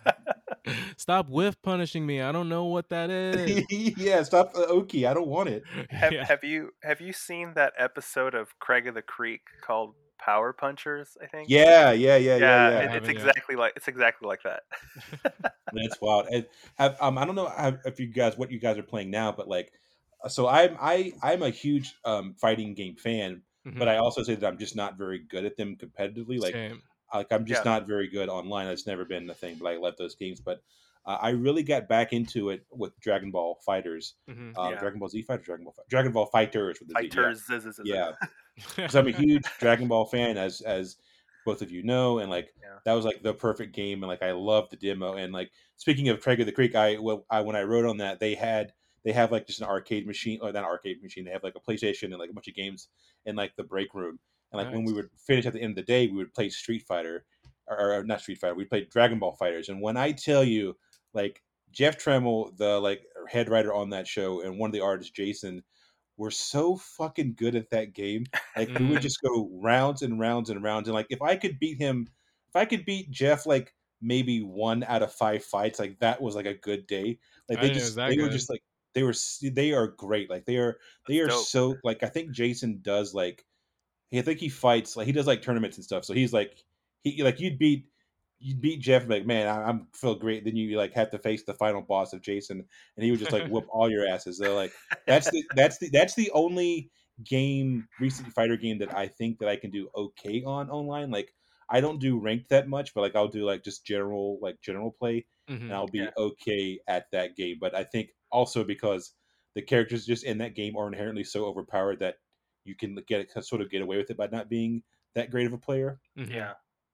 Stop whiff punishing me. I don't know what that is. Yeah, stop uh, Oki. I don't want it. have Yeah. Have you have you seen that episode of Craig of the Creek called Power Punchers? I think. Yeah, yeah, yeah, yeah, Yeah, I yeah. it, it's haven't yet. exactly like it's exactly like that. That's wild. And have um, I don't know how, if you guys what you guys are playing now, but like, uh, so I'm I I'm a huge um fighting game fan, but Mhm. I also say that I'm just not very good at them competitively. Like, Same. like I'm just Yeah. not very good online. That's never been the thing, but I love those games. But uh, I really got back into it with Dragon Ball Fighters, Mhm. um, Yeah. Dragon Ball Z Fighters, Dragon Ball Fi- Dragon Ball Fighters with the Z. Yeah, Fighters. z- z- z- z- yeah. Because I'm a huge Dragon Ball fan, as as both of you know, and like Yeah. that was like the perfect game, and like I loved the demo. And like speaking of Craig of the Creek, I, well, I when I wrote on that, they had they have like just an arcade machine, or not an arcade machine. They have like a PlayStation and like a bunch of games in like the break room. And like when we Nice. would finish at the end of the day, we would play Street Fighter, or, or not Street Fighter. We played Dragon Ball Fighters. And when I tell you, like Jeff Tremmel, the like head writer on that show, and one of the artists, Jason, were so fucking good at that game. Like we would Mm. just go rounds and rounds and rounds, and like if I could beat him, if I could beat Jeff like maybe one out of five fights, like that was like a good day. Like I they didn't know it was just that they were good. just like they were s- they are great. Like they are they That's are dope. so like I think Jason does like he I think he fights like he does like tournaments and stuff. So he's like he like you'd beat you'd beat Jeff and be like, man, I, I'm feel great. Then you like have to face the final boss of Jason, and he would just like whoop all your asses. So like that's the that's the that's the only game recent fighter game that I think that I can do okay on online. Like I don't do ranked that much, but like I'll do like just general like general play, and Mhm. I'll be Yeah. okay at that game. But I think also because the characters just in that game are inherently so overpowered that you can get sort of get away with it by not being that great of a player. Mhm. Yeah.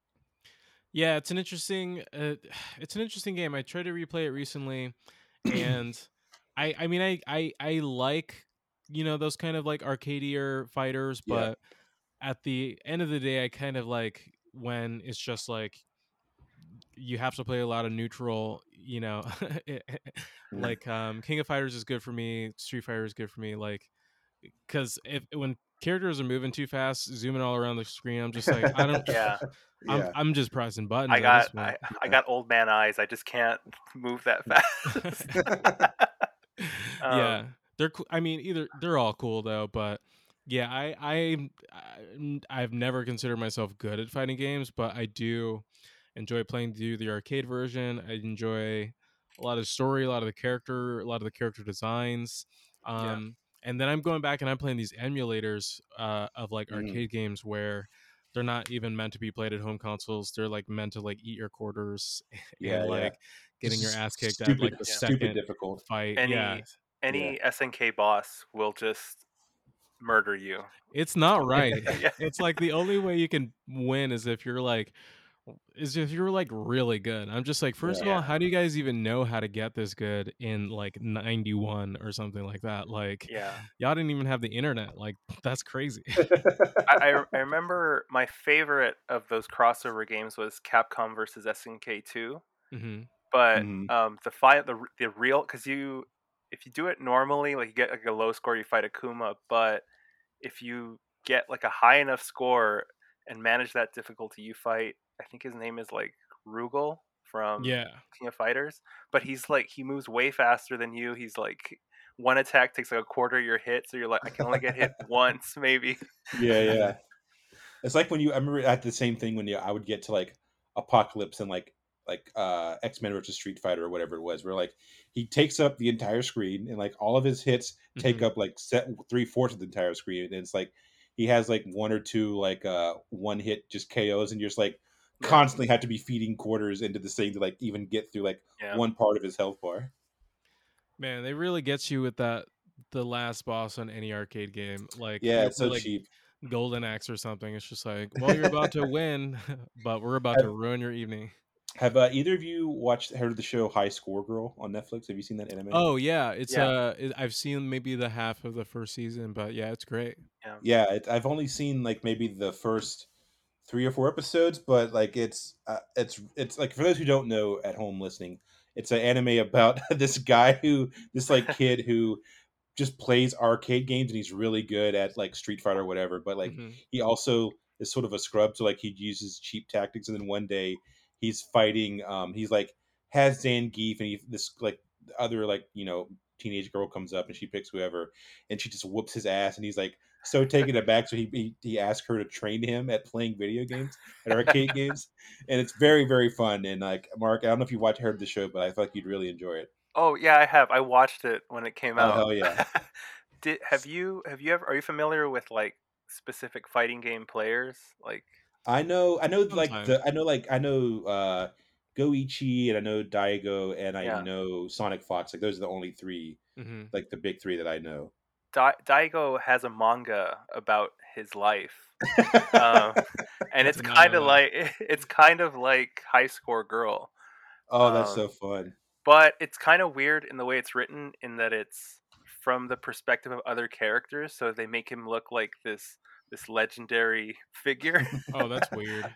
Yeah, it's an interesting uh, it's an interesting game. I tried to replay it recently, and I I mean I I I like, you know, those kind of like arcadier fighters, Yeah. but at the end of the day I kind of like when it's just like you have to play a lot of neutral, you know. Mm. Like um King of Fighters is good for me, Street Fighter is good for me, like because if when characters are moving too fast, zooming all around the screen, I'm just like I don't Yeah. I'm Yeah. I'm just pressing buttons I at this got point. I I Yeah. got old man eyes. I just can't move that fast. Yeah, um. they're coo- I mean either they're all cool though, but yeah, I I I- I've never considered myself good at fighting games, but I do enjoy playing through the arcade version. I enjoy a lot of the story, a lot of the character, a lot of the character designs. Yeah. Um, and then I'm going back and I'm playing these emulators uh, of like Mhm. arcade games where they're not even meant to be played at home consoles. They're like meant to like eat your quarters and Yeah, yeah. like getting your Just ass kicked at stupid like the Yeah. stupid second difficult. fight. Yeah, Any Yeah. any S N K boss will just murder you. it's not right. Yeah. It's like the only way you can win is if you're like is if you're like really good. I'm just like, first of Yeah. all, Yeah. how do you guys even know how to get this good in like ninety-one or something like that? Like, Yeah. y'all didn't even have the internet. Like, that's crazy. I, I I remember my favorite of those crossover games was Capcom versus S N K two, hmm but Mhm. um the fight the the real because you if you do it normally like you get like a low score you fight Akuma, but if you get like a high enough score and manage that difficulty you fight I think his name is like Rugal from Yeah. King of Fighters, but he's like he moves way faster than you. He's like one attack takes like a quarter of your hit, so you're like I can only get hit once maybe. Yeah, yeah. It's like when you I remember I had the same thing when you I would get to like Apocalypse and like like uh X-Men versus Street Fighter or whatever it was, where like he takes up the entire screen and like all of his hits take hmm up like set three fourths of the entire screen. And it's like he has like one or two like uh one hit just K Os and you're just like Yeah, constantly have to be feeding quarters into this thing to like even get through like yeah. one part of his health bar. Man, they really get you with that. The last boss on any arcade game, like Yeah, you it's play so like cheap. Golden Axe or something. It's just like, well, you're about to win, but we're about to have ruin your evening. have uh, either of you watched heard of the show High Score Girl on Netflix? Have you seen that anime? Oh yeah, it's Yeah, uh, it, I've seen maybe the half of the first season, but yeah, it's great. yeah. Yeah, it, I've only seen like maybe the first three or four episodes, but like it's uh, it's it's like for those who don't know at home listening, it's an anime about this guy who this like kid who just plays arcade games and he's really good at like Street Fighter or whatever, but like hmm he also is sort of a scrub, so like he uses cheap tactics and then one day he's fighting um he's like has Zangief and he this like other like you know teenage girl comes up and she picks whoever and she just whoops his ass and he's like so taken aback so he he, he asked her to train him at playing video games at arcade games and it's very very fun and like Mark I don't know if you watched heard the show but I feel like you'd really enjoy it. Oh yeah, I have. I watched it when it came Oh out. hell yeah. Did have you have you ever are you familiar with like specific fighting game players? Like I know, I know, like Sometimes. the, I know, like I know, uh, Goichi, and I know Daigo, and I yeah, know Sonic Fox. Like those are the only three, hmm like the big three that I know. Dai- Daigo has a manga about his life. Um, and I it's did not kind know of that. like it's kind of like High Score Girl. Oh, that's Um, so fun. but it's kind of weird in the way it's written in that it's from the perspective of other characters, so they make him look like this this legendary figure. Oh, that's weird.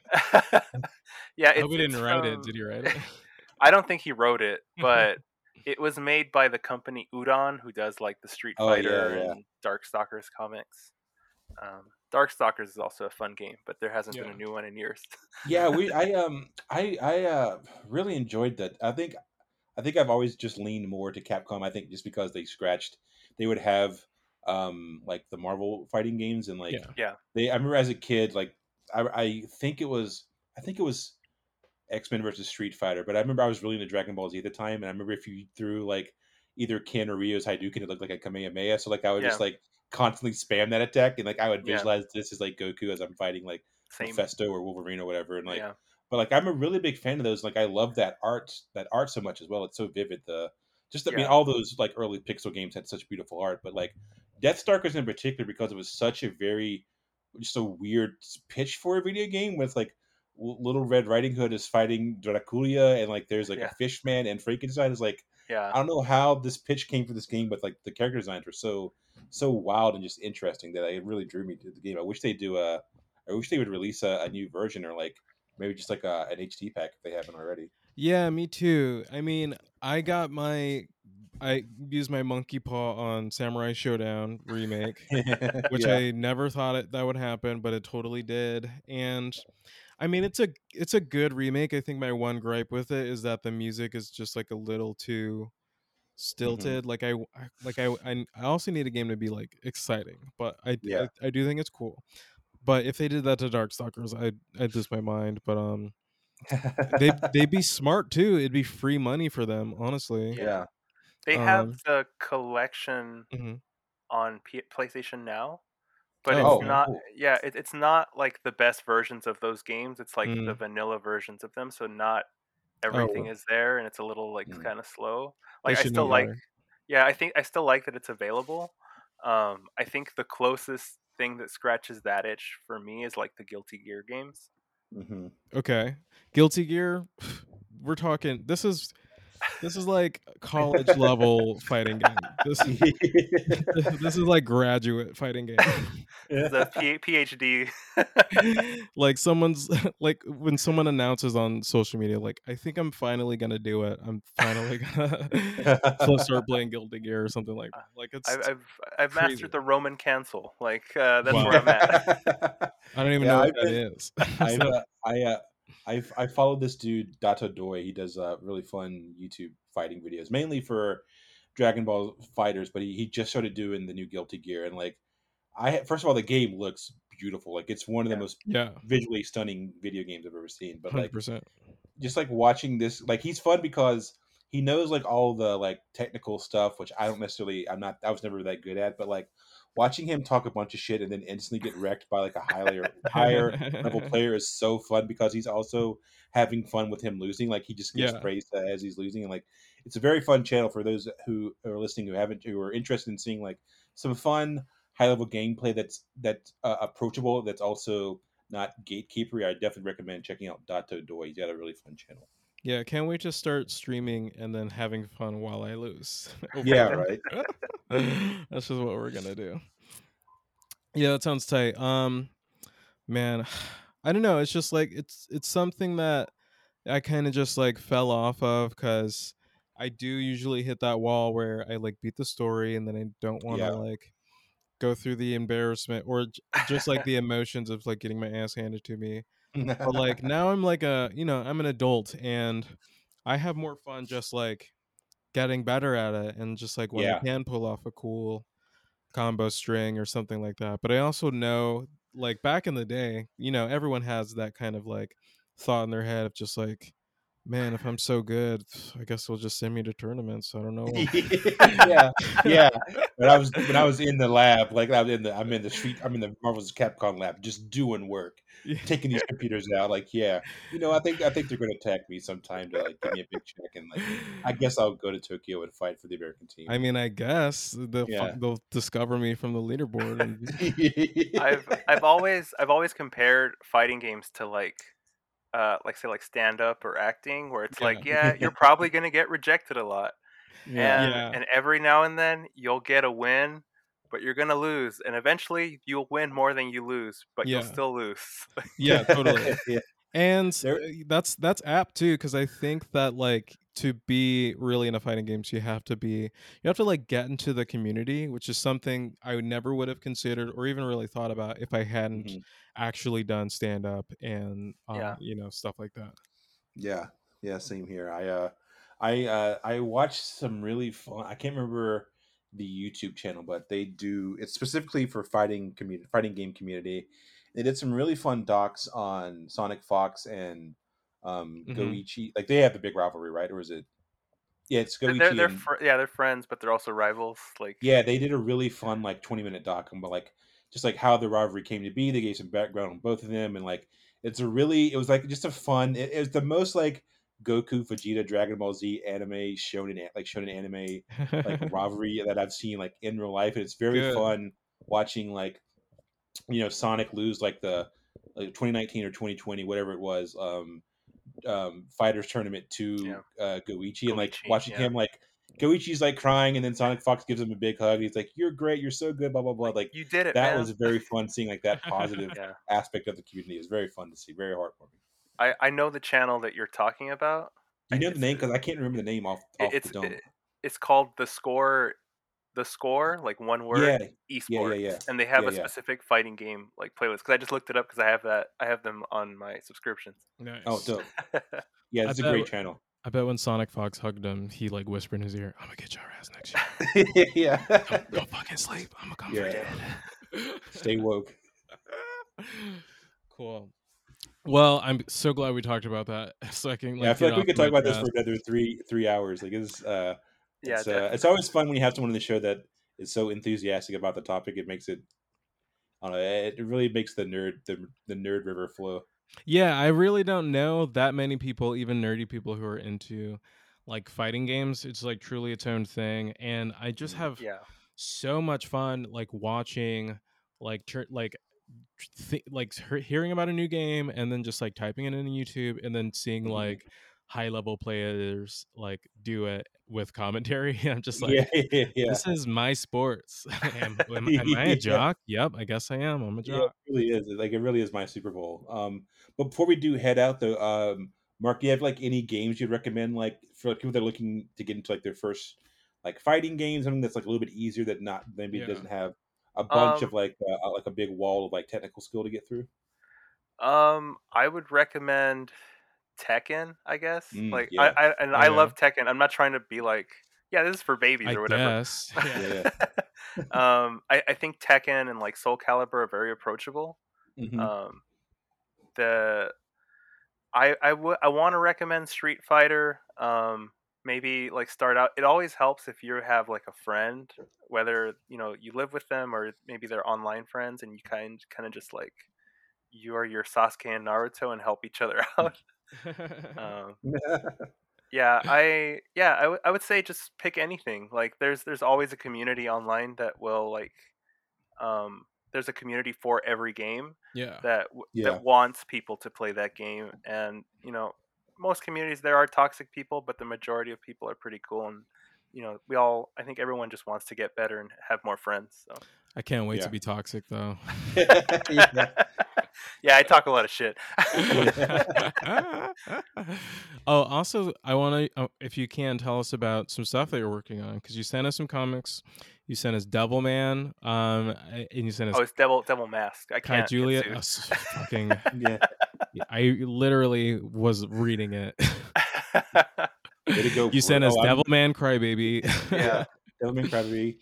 Yeah, I hope it's he it's didn't write it. from Did he write it? I don't think he wrote it, but it was made by the company Udon, who does like the Street Oh yeah, Fighter yeah, and Darkstalkers comics. Um, Darkstalkers is also a fun game, but there hasn't been Yeah. a new one in years. yeah. We, I, um, I, I, uh, really enjoyed that. I think, I think I've always just leaned more to Capcom. I think just because they scratched, they would have, um, like the Marvel fighting games and like Yeah. Yeah, they. I remember as a kid, like I, I think it was, I think it was X-Men versus Street Fighter, but I remember I was really into Dragon Ball Z at the time, and I remember if you threw like either Ken or Ryo's Hadouken, it looked like a Kamehameha. So like I would just yeah, like constantly spam that attack, and like I would yeah. visualize this as like Goku as I'm fighting like Same. Mephisto or Wolverine or whatever, and like, Yeah, but like I'm a really big fan of those. Like I love that art, that art so much as well. It's so vivid. The just I mean yeah, all those like early pixel games had such beautiful art, but like Deathstalkers in particular because it was such a very just a weird pitch for a video game with like Little Red Riding Hood is fighting Dracula, and like there's like a yeah, fish man and Frankenstein is like yeah, I don't know how this pitch came for this game, but like the character designs were so so wild and just interesting that it really drew me to the game. I wish they do a, I wish they would release a, a new version or like maybe just like a, an H D pack if they haven't already. Yeah, me too. I mean, I got my I used my monkey paw on Samurai Showdown remake, which Yeah. I never thought it, that would happen, but it totally did. And I mean, it's a it's a good remake. I think my one gripe with it is that the music is just like a little too hmm stilted. Like I I- like I I I also need a game to be like exciting, but I Yeah. I, I do think it's cool. But if they did that to Darkstalkers, I'd I'd lose my mind. But um, they they'd be smart too. It'd be free money for them, honestly. yeah. yeah. They have Um, the collection mhm. on P- PlayStation Now, but Oh, it's Oh, okay. not. cool. Yeah, it, it's not like the best versions of those games. It's like the Mm. vanilla versions of them, so not everything Oh, is there, and it's a little like Mm. kind of slow. they Like I should know still like. better. Yeah, I think I still like that it's available. Um, I think the closest thing that scratches that itch for me is like the Guilty Gear games. Mm-hmm. Okay, Guilty Gear. We're talking. This is this is like college level fighting game. This this is like graduate fighting game. This is a P- PhD. Like someone's like when someone announces on social media, like I think I'm finally gonna do it. I'm finally gonna pl- start playing Guilty Gear or something like that. Like it's I've I've, I've crazy. mastered the Roman cancel. Like uh, that's Wow. where I'm at. I don't even Yeah, know what I've that been- is. I've So- uh, I uh, I've I followed this dude Dato Doi. He does uh, really fun YouTube fighting videos, mainly for Dragon Ball fighters. But he, he just started doing the new Guilty Gear, and like I first of all, the game looks beautiful. Like it's one of the Yeah. most yeah, visually stunning video games I've ever seen. But hundred like percent. just like watching this, like he's fun because he knows like all the like technical stuff, which I don't necessarily. I'm not. I was never that good at. But like watching him talk a bunch of shit and then instantly get wrecked by like a higher higher level player is so fun because he's also having fun with him losing. Like he just gets Yeah. praised as he's losing, and like it's a very fun channel for those who are listening who haven't who are interested in seeing like some fun high level gameplay that's that's uh, approachable. That's also not gatekeepery. I definitely recommend checking out Dato Doi. He's got a really fun channel. Yeah, can't wait to start streaming and then having fun while I lose. Yeah, right. That's just what we're gonna do. Yeah, that sounds tight. Um, man, I don't know. It's just like it's it's something that I kind of just like fell off of because I do usually hit that wall where I like beat the story and then I don't want to Yeah. like go through the embarrassment or j- just like the emotions of like getting my ass handed to me. But like now I'm like a you know I'm an adult and I have more fun just like getting better at it and just like when I Yeah. can pull off a cool combo string or something like that. But I also know like back in the day, you know, everyone has that kind of like thought in their head of just like, man, if I'm so good, I guess they'll just send me to tournaments. I don't know. yeah, yeah. When I was when I was in the lab, like I'm in the I'm in the street, I'm in the Marvel's Capcom lab, just doing work, Yeah. taking these computers out. Like, yeah, you know, I think I think they're going to attack me sometime to like give me a big check, and like I guess I'll go to Tokyo and fight for the American team. I mean, I guess they'll, Yeah. they'll discover me from the leaderboard. And... I've I've always I've always compared fighting games to like uh like say like stand up or acting where it's Yeah. like yeah you're probably gonna get rejected a lot Yeah. and Yeah. and every now and then you'll get a win but you're gonna lose and eventually you'll win more than you lose but Yeah. you'll still lose. Yeah, totally. Yeah. And There- uh, that's that's apt too because I think that like to be really into fighting games you have to be you have to like get into the community, which is something I would never would have considered or even really thought about if I hadn't Mhm. actually done stand up and uh, Yeah. you know stuff like that. Yeah, yeah, same here. I uh I uh I watched some really fun I can't remember the YouTube channel, but they do it's specifically for fighting community fighting game community. They did some really fun docs on Sonic Fox and um Mhm. Goichi. Like they have the big rivalry, right? Or is it yeah, it's they're Goichi they're and fr- yeah they're friends but they're also rivals like yeah, they did a really fun like twenty minute doc about like just like how the rivalry came to be. They gave some background on both of them, and like it's a really it was like just a fun. It, it was the most like Goku Vegeta Dragon Ball Z anime shown in like shown in anime like rivalry that I've seen like in real life, and it's very Good. fun watching like you know Sonic lose like the like twenty nineteen or twenty twenty whatever it was um um fighters tournament to Yeah. uh Goichi and like Goichi, watching yeah. him like Goichi's like crying and then Sonic Fox gives him a big hug. He's like, "You're great. You're so good." Blah blah blah. Like You did it, that man. was very fun seeing like that positive Yeah. aspect of the community. It was very fun to see. Very heartwarming. I I know the channel that you're talking about. Do you know the It's name? Because I can't remember the name off it, off the it's dome. it, it's called the score the score like one word Yeah, esports yeah, yeah, yeah. and they have Yeah, a yeah. specific fighting game like playlist because I just looked it up because I have that I have them on my subscriptions. Nice. Oh, dope. Yeah, I it's a bet- great channel. I bet when Sonic Fox hugged him, he like whispered in his ear, "I'm gonna get your ass next year. yeah. Go, go fucking sleep. I'm gonna come for Yeah. you." Stay woke. Cool. Well, I'm so glad we talked about that. So I can like Yeah, I feel get like we off could my talk about this chest. for another three three hours. Like it's uh Yeah, it's uh, definitely. it's always fun when you have someone on the show that is so enthusiastic about the topic. It makes it I don't know, it really makes the nerd the, the nerd river flow. Yeah, I really don't know that many people, even nerdy people, who are into like fighting games. It's like truly its own thing, and I just Mm. have Yeah. so much fun like watching like tur- like th- like he- hearing about a new game and then just like typing it in YouTube and then seeing Mhm. like high level players like do it with commentary. I'm just Yeah, like, yeah, yeah. this is my sports. am, am, am I a Yeah. jock? Yep, I guess I am. I'm a Yeah, it jock. really is. Like it really is my Super Bowl. Um, but before we do head out though, um, Mark, do you have like any games you'd recommend, like for people that are looking to get into like their first like fighting games, something that's like a little bit easier that not maybe Yeah. doesn't have a bunch Um, of like uh, like a big wall of like technical skill to get through? um, I would recommend Tekken, I guess. Mm, Like I, yeah, I and Oh I yeah. love Tekken. I'm not trying to be like, yeah, this is for babies I or whatever. guess. Yeah. yeah, um, I, I think Tekken and like Soul Calibur are very approachable. yeah. Hmm. Um, the I I would I want to recommend Street Fighter. Um, maybe like start out. It always helps if you have like a friend, whether you know you live with them or maybe they're online friends, and you kind kind of just like you are your Sasuke and Naruto and help each other out. Um, yeah, I yeah I would I would say just pick anything. Like there's there's always a community online that will like um there's a community for every game Yeah. that w- Yeah, that wants people to play that game, and you know most communities there are toxic people, but the majority of people are pretty cool, and you know we all I think everyone just wants to get better and have more friends. So I can't wait yeah, to be toxic though. yeah, yeah, I talk a lot of shit. yeah. Oh, also, I want to, uh, if you can, tell us about some stuff that you're working on because you sent us some comics. You sent us Devilman, um, a- and you sent us Oh, it's Devil Devil Mask. I Kai can't get Juliet. sued. Uh, s- fucking, Yeah. I literally was reading it. Way to go You for it. sent us Oh, I'm Devilman Crybaby. Yeah. yeah. Devilman Crybaby.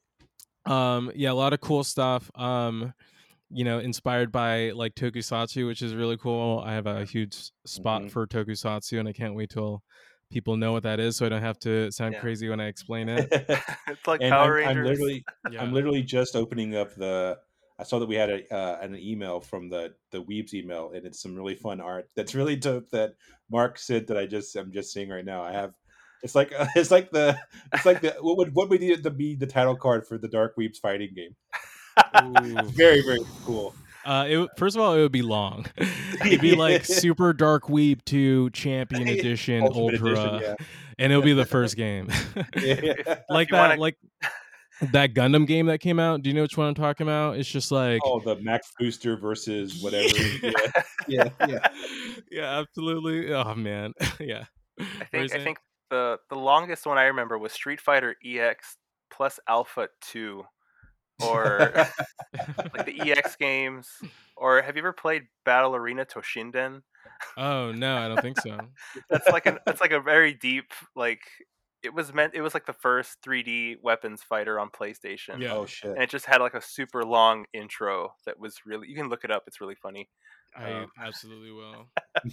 um, yeah, a lot of cool stuff. Um, you know, inspired by like Tokusatsu, which is really cool. I have a huge s- spot Hmm. for Tokusatsu, and I can't wait till people know what that is, so I don't have to sound Yeah. crazy when I explain it. It's like And Power I'm I'm Rangers. literally I'm Yeah. literally just opening up the. I saw that we had a uh, an email from the the Weebs email, and it's some really fun art that's really dope that Mark said that I just I'm just seeing right now. I have. It's like it's like the it's like the what would what would need to be the title card for the Dark Weebs fighting game. Ooh. Very very cool. Uh, it, would- first of all, it would be long. It'd be like Super Dark Weep two Champion Edition Ultimate Ultra, Edition, yeah. and it'll be the first game. if, if, Yeah. if Like you that, want to, like that Gundam game that came out. Do you know which one I'm talking about? It's just like, Oh, the Max Booster versus whatever. yeah, Yeah, yeah, yeah. yeah, absolutely. Oh man, yeah. I What are you think I saying? think the the longest one I remember was Street Fighter E X plus Alpha two, or like the E X games. Or have you ever played Battle Arena Toshinden? Oh no, I don't think so. That's like an that's like a very deep like it was meant it was like the first three D weapons fighter on PlayStation. Yeah, Oh shit. And it just had like a super long intro that was really you can look it up, it's really funny. I Um, absolutely will.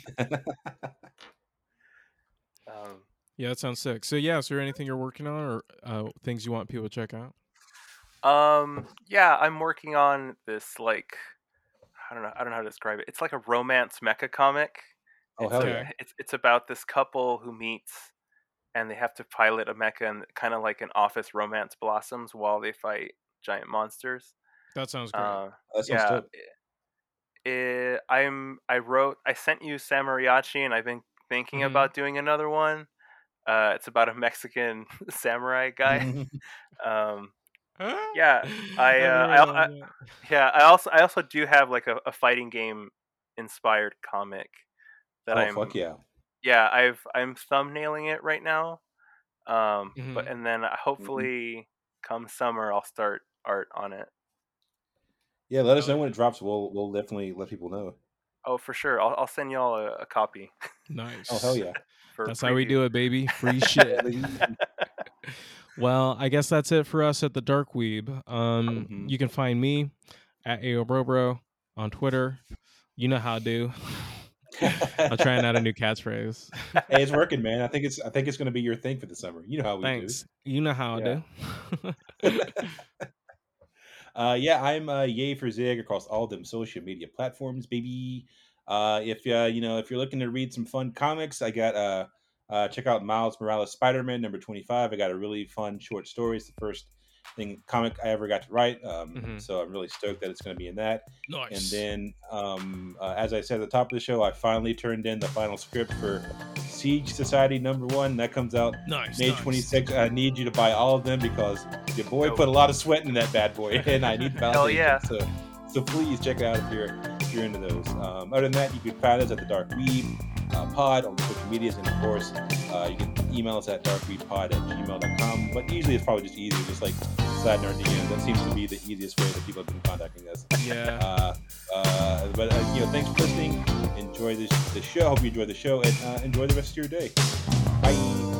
um, Yeah, that sounds sick. So yeah, is there anything you're working on or uh, things you want people to check out? um yeah, I'm working on this like I don't know I don't know how to describe it. It's like a romance mecha comic. Oh It's hell a, yeah. Okay. it's it's about this couple who meets and they have to pilot a mecha and kind of like an office romance blossoms while they fight giant monsters. That sounds great. Uh, That sounds yeah, dope. it, I'm I wrote I sent you Samariachi and I've been thinking Mhm. about doing another one. Uh, it's about a Mexican samurai guy. Um, yeah, I, I've uh, heard I, about I that. yeah I also I also do have like a, a fighting game inspired comic that Oh I'm fuck yeah. yeah I've I'm thumbnailing it right now. Um, but Mhm. and then hopefully come summer I'll start art on it. Yeah, let us Hell know when yeah. it drops. We'll we'll definitely let people know. Oh, for sure. I'll I'll send y'all a, a copy Oh hell Nice. yeah. for That's how we preview. do it, baby. Free Yeah, shit. baby. Well, I guess that's it for us at the Dark Weeb. Um, Mhm. you can find me at AOBroBro on Twitter. You know how I do. I'll try and add a new catchphrase. Hey, it's working, man. I think it's I think it's gonna be your thing for the summer. You know how we do. Thanks. You know how I Yeah. do. Uh, yeah, I'm uh, Yay for Zig across all them social media platforms, baby. Uh, if uh, you know if you're looking to read some fun comics, I got uh, uh check out Miles Morales Spider-Man number twenty-five. I got a really fun short story. It's the first thing comic I ever got to write. Um, Mhm. So I'm really stoked that it's going to be in that. And Nice. then, um, uh, as I said at the top of the show, I finally turned in the final script for Siege Society number one. That comes out Nice. May nice. twenty-sixth. I need you to buy all of them because your boy Dope. put a lot of sweat in that bad boy, and I need validation. Hell yeah. So, so please check it out if you're if you're into those. Um, other than that, you can find us at the Dark Weeb uh, Pod on social medias, and of course, uh, you can email us at darkweebpod at gmail dot com. But usually, it's probably just easier, just like slide in our D M. That seems to be the easiest way that people have been contacting us. Yeah. Uh, uh, but uh, you know, thanks for listening. Enjoy this the show. Hope you enjoy the show, and uh, enjoy the rest of your day. Bye.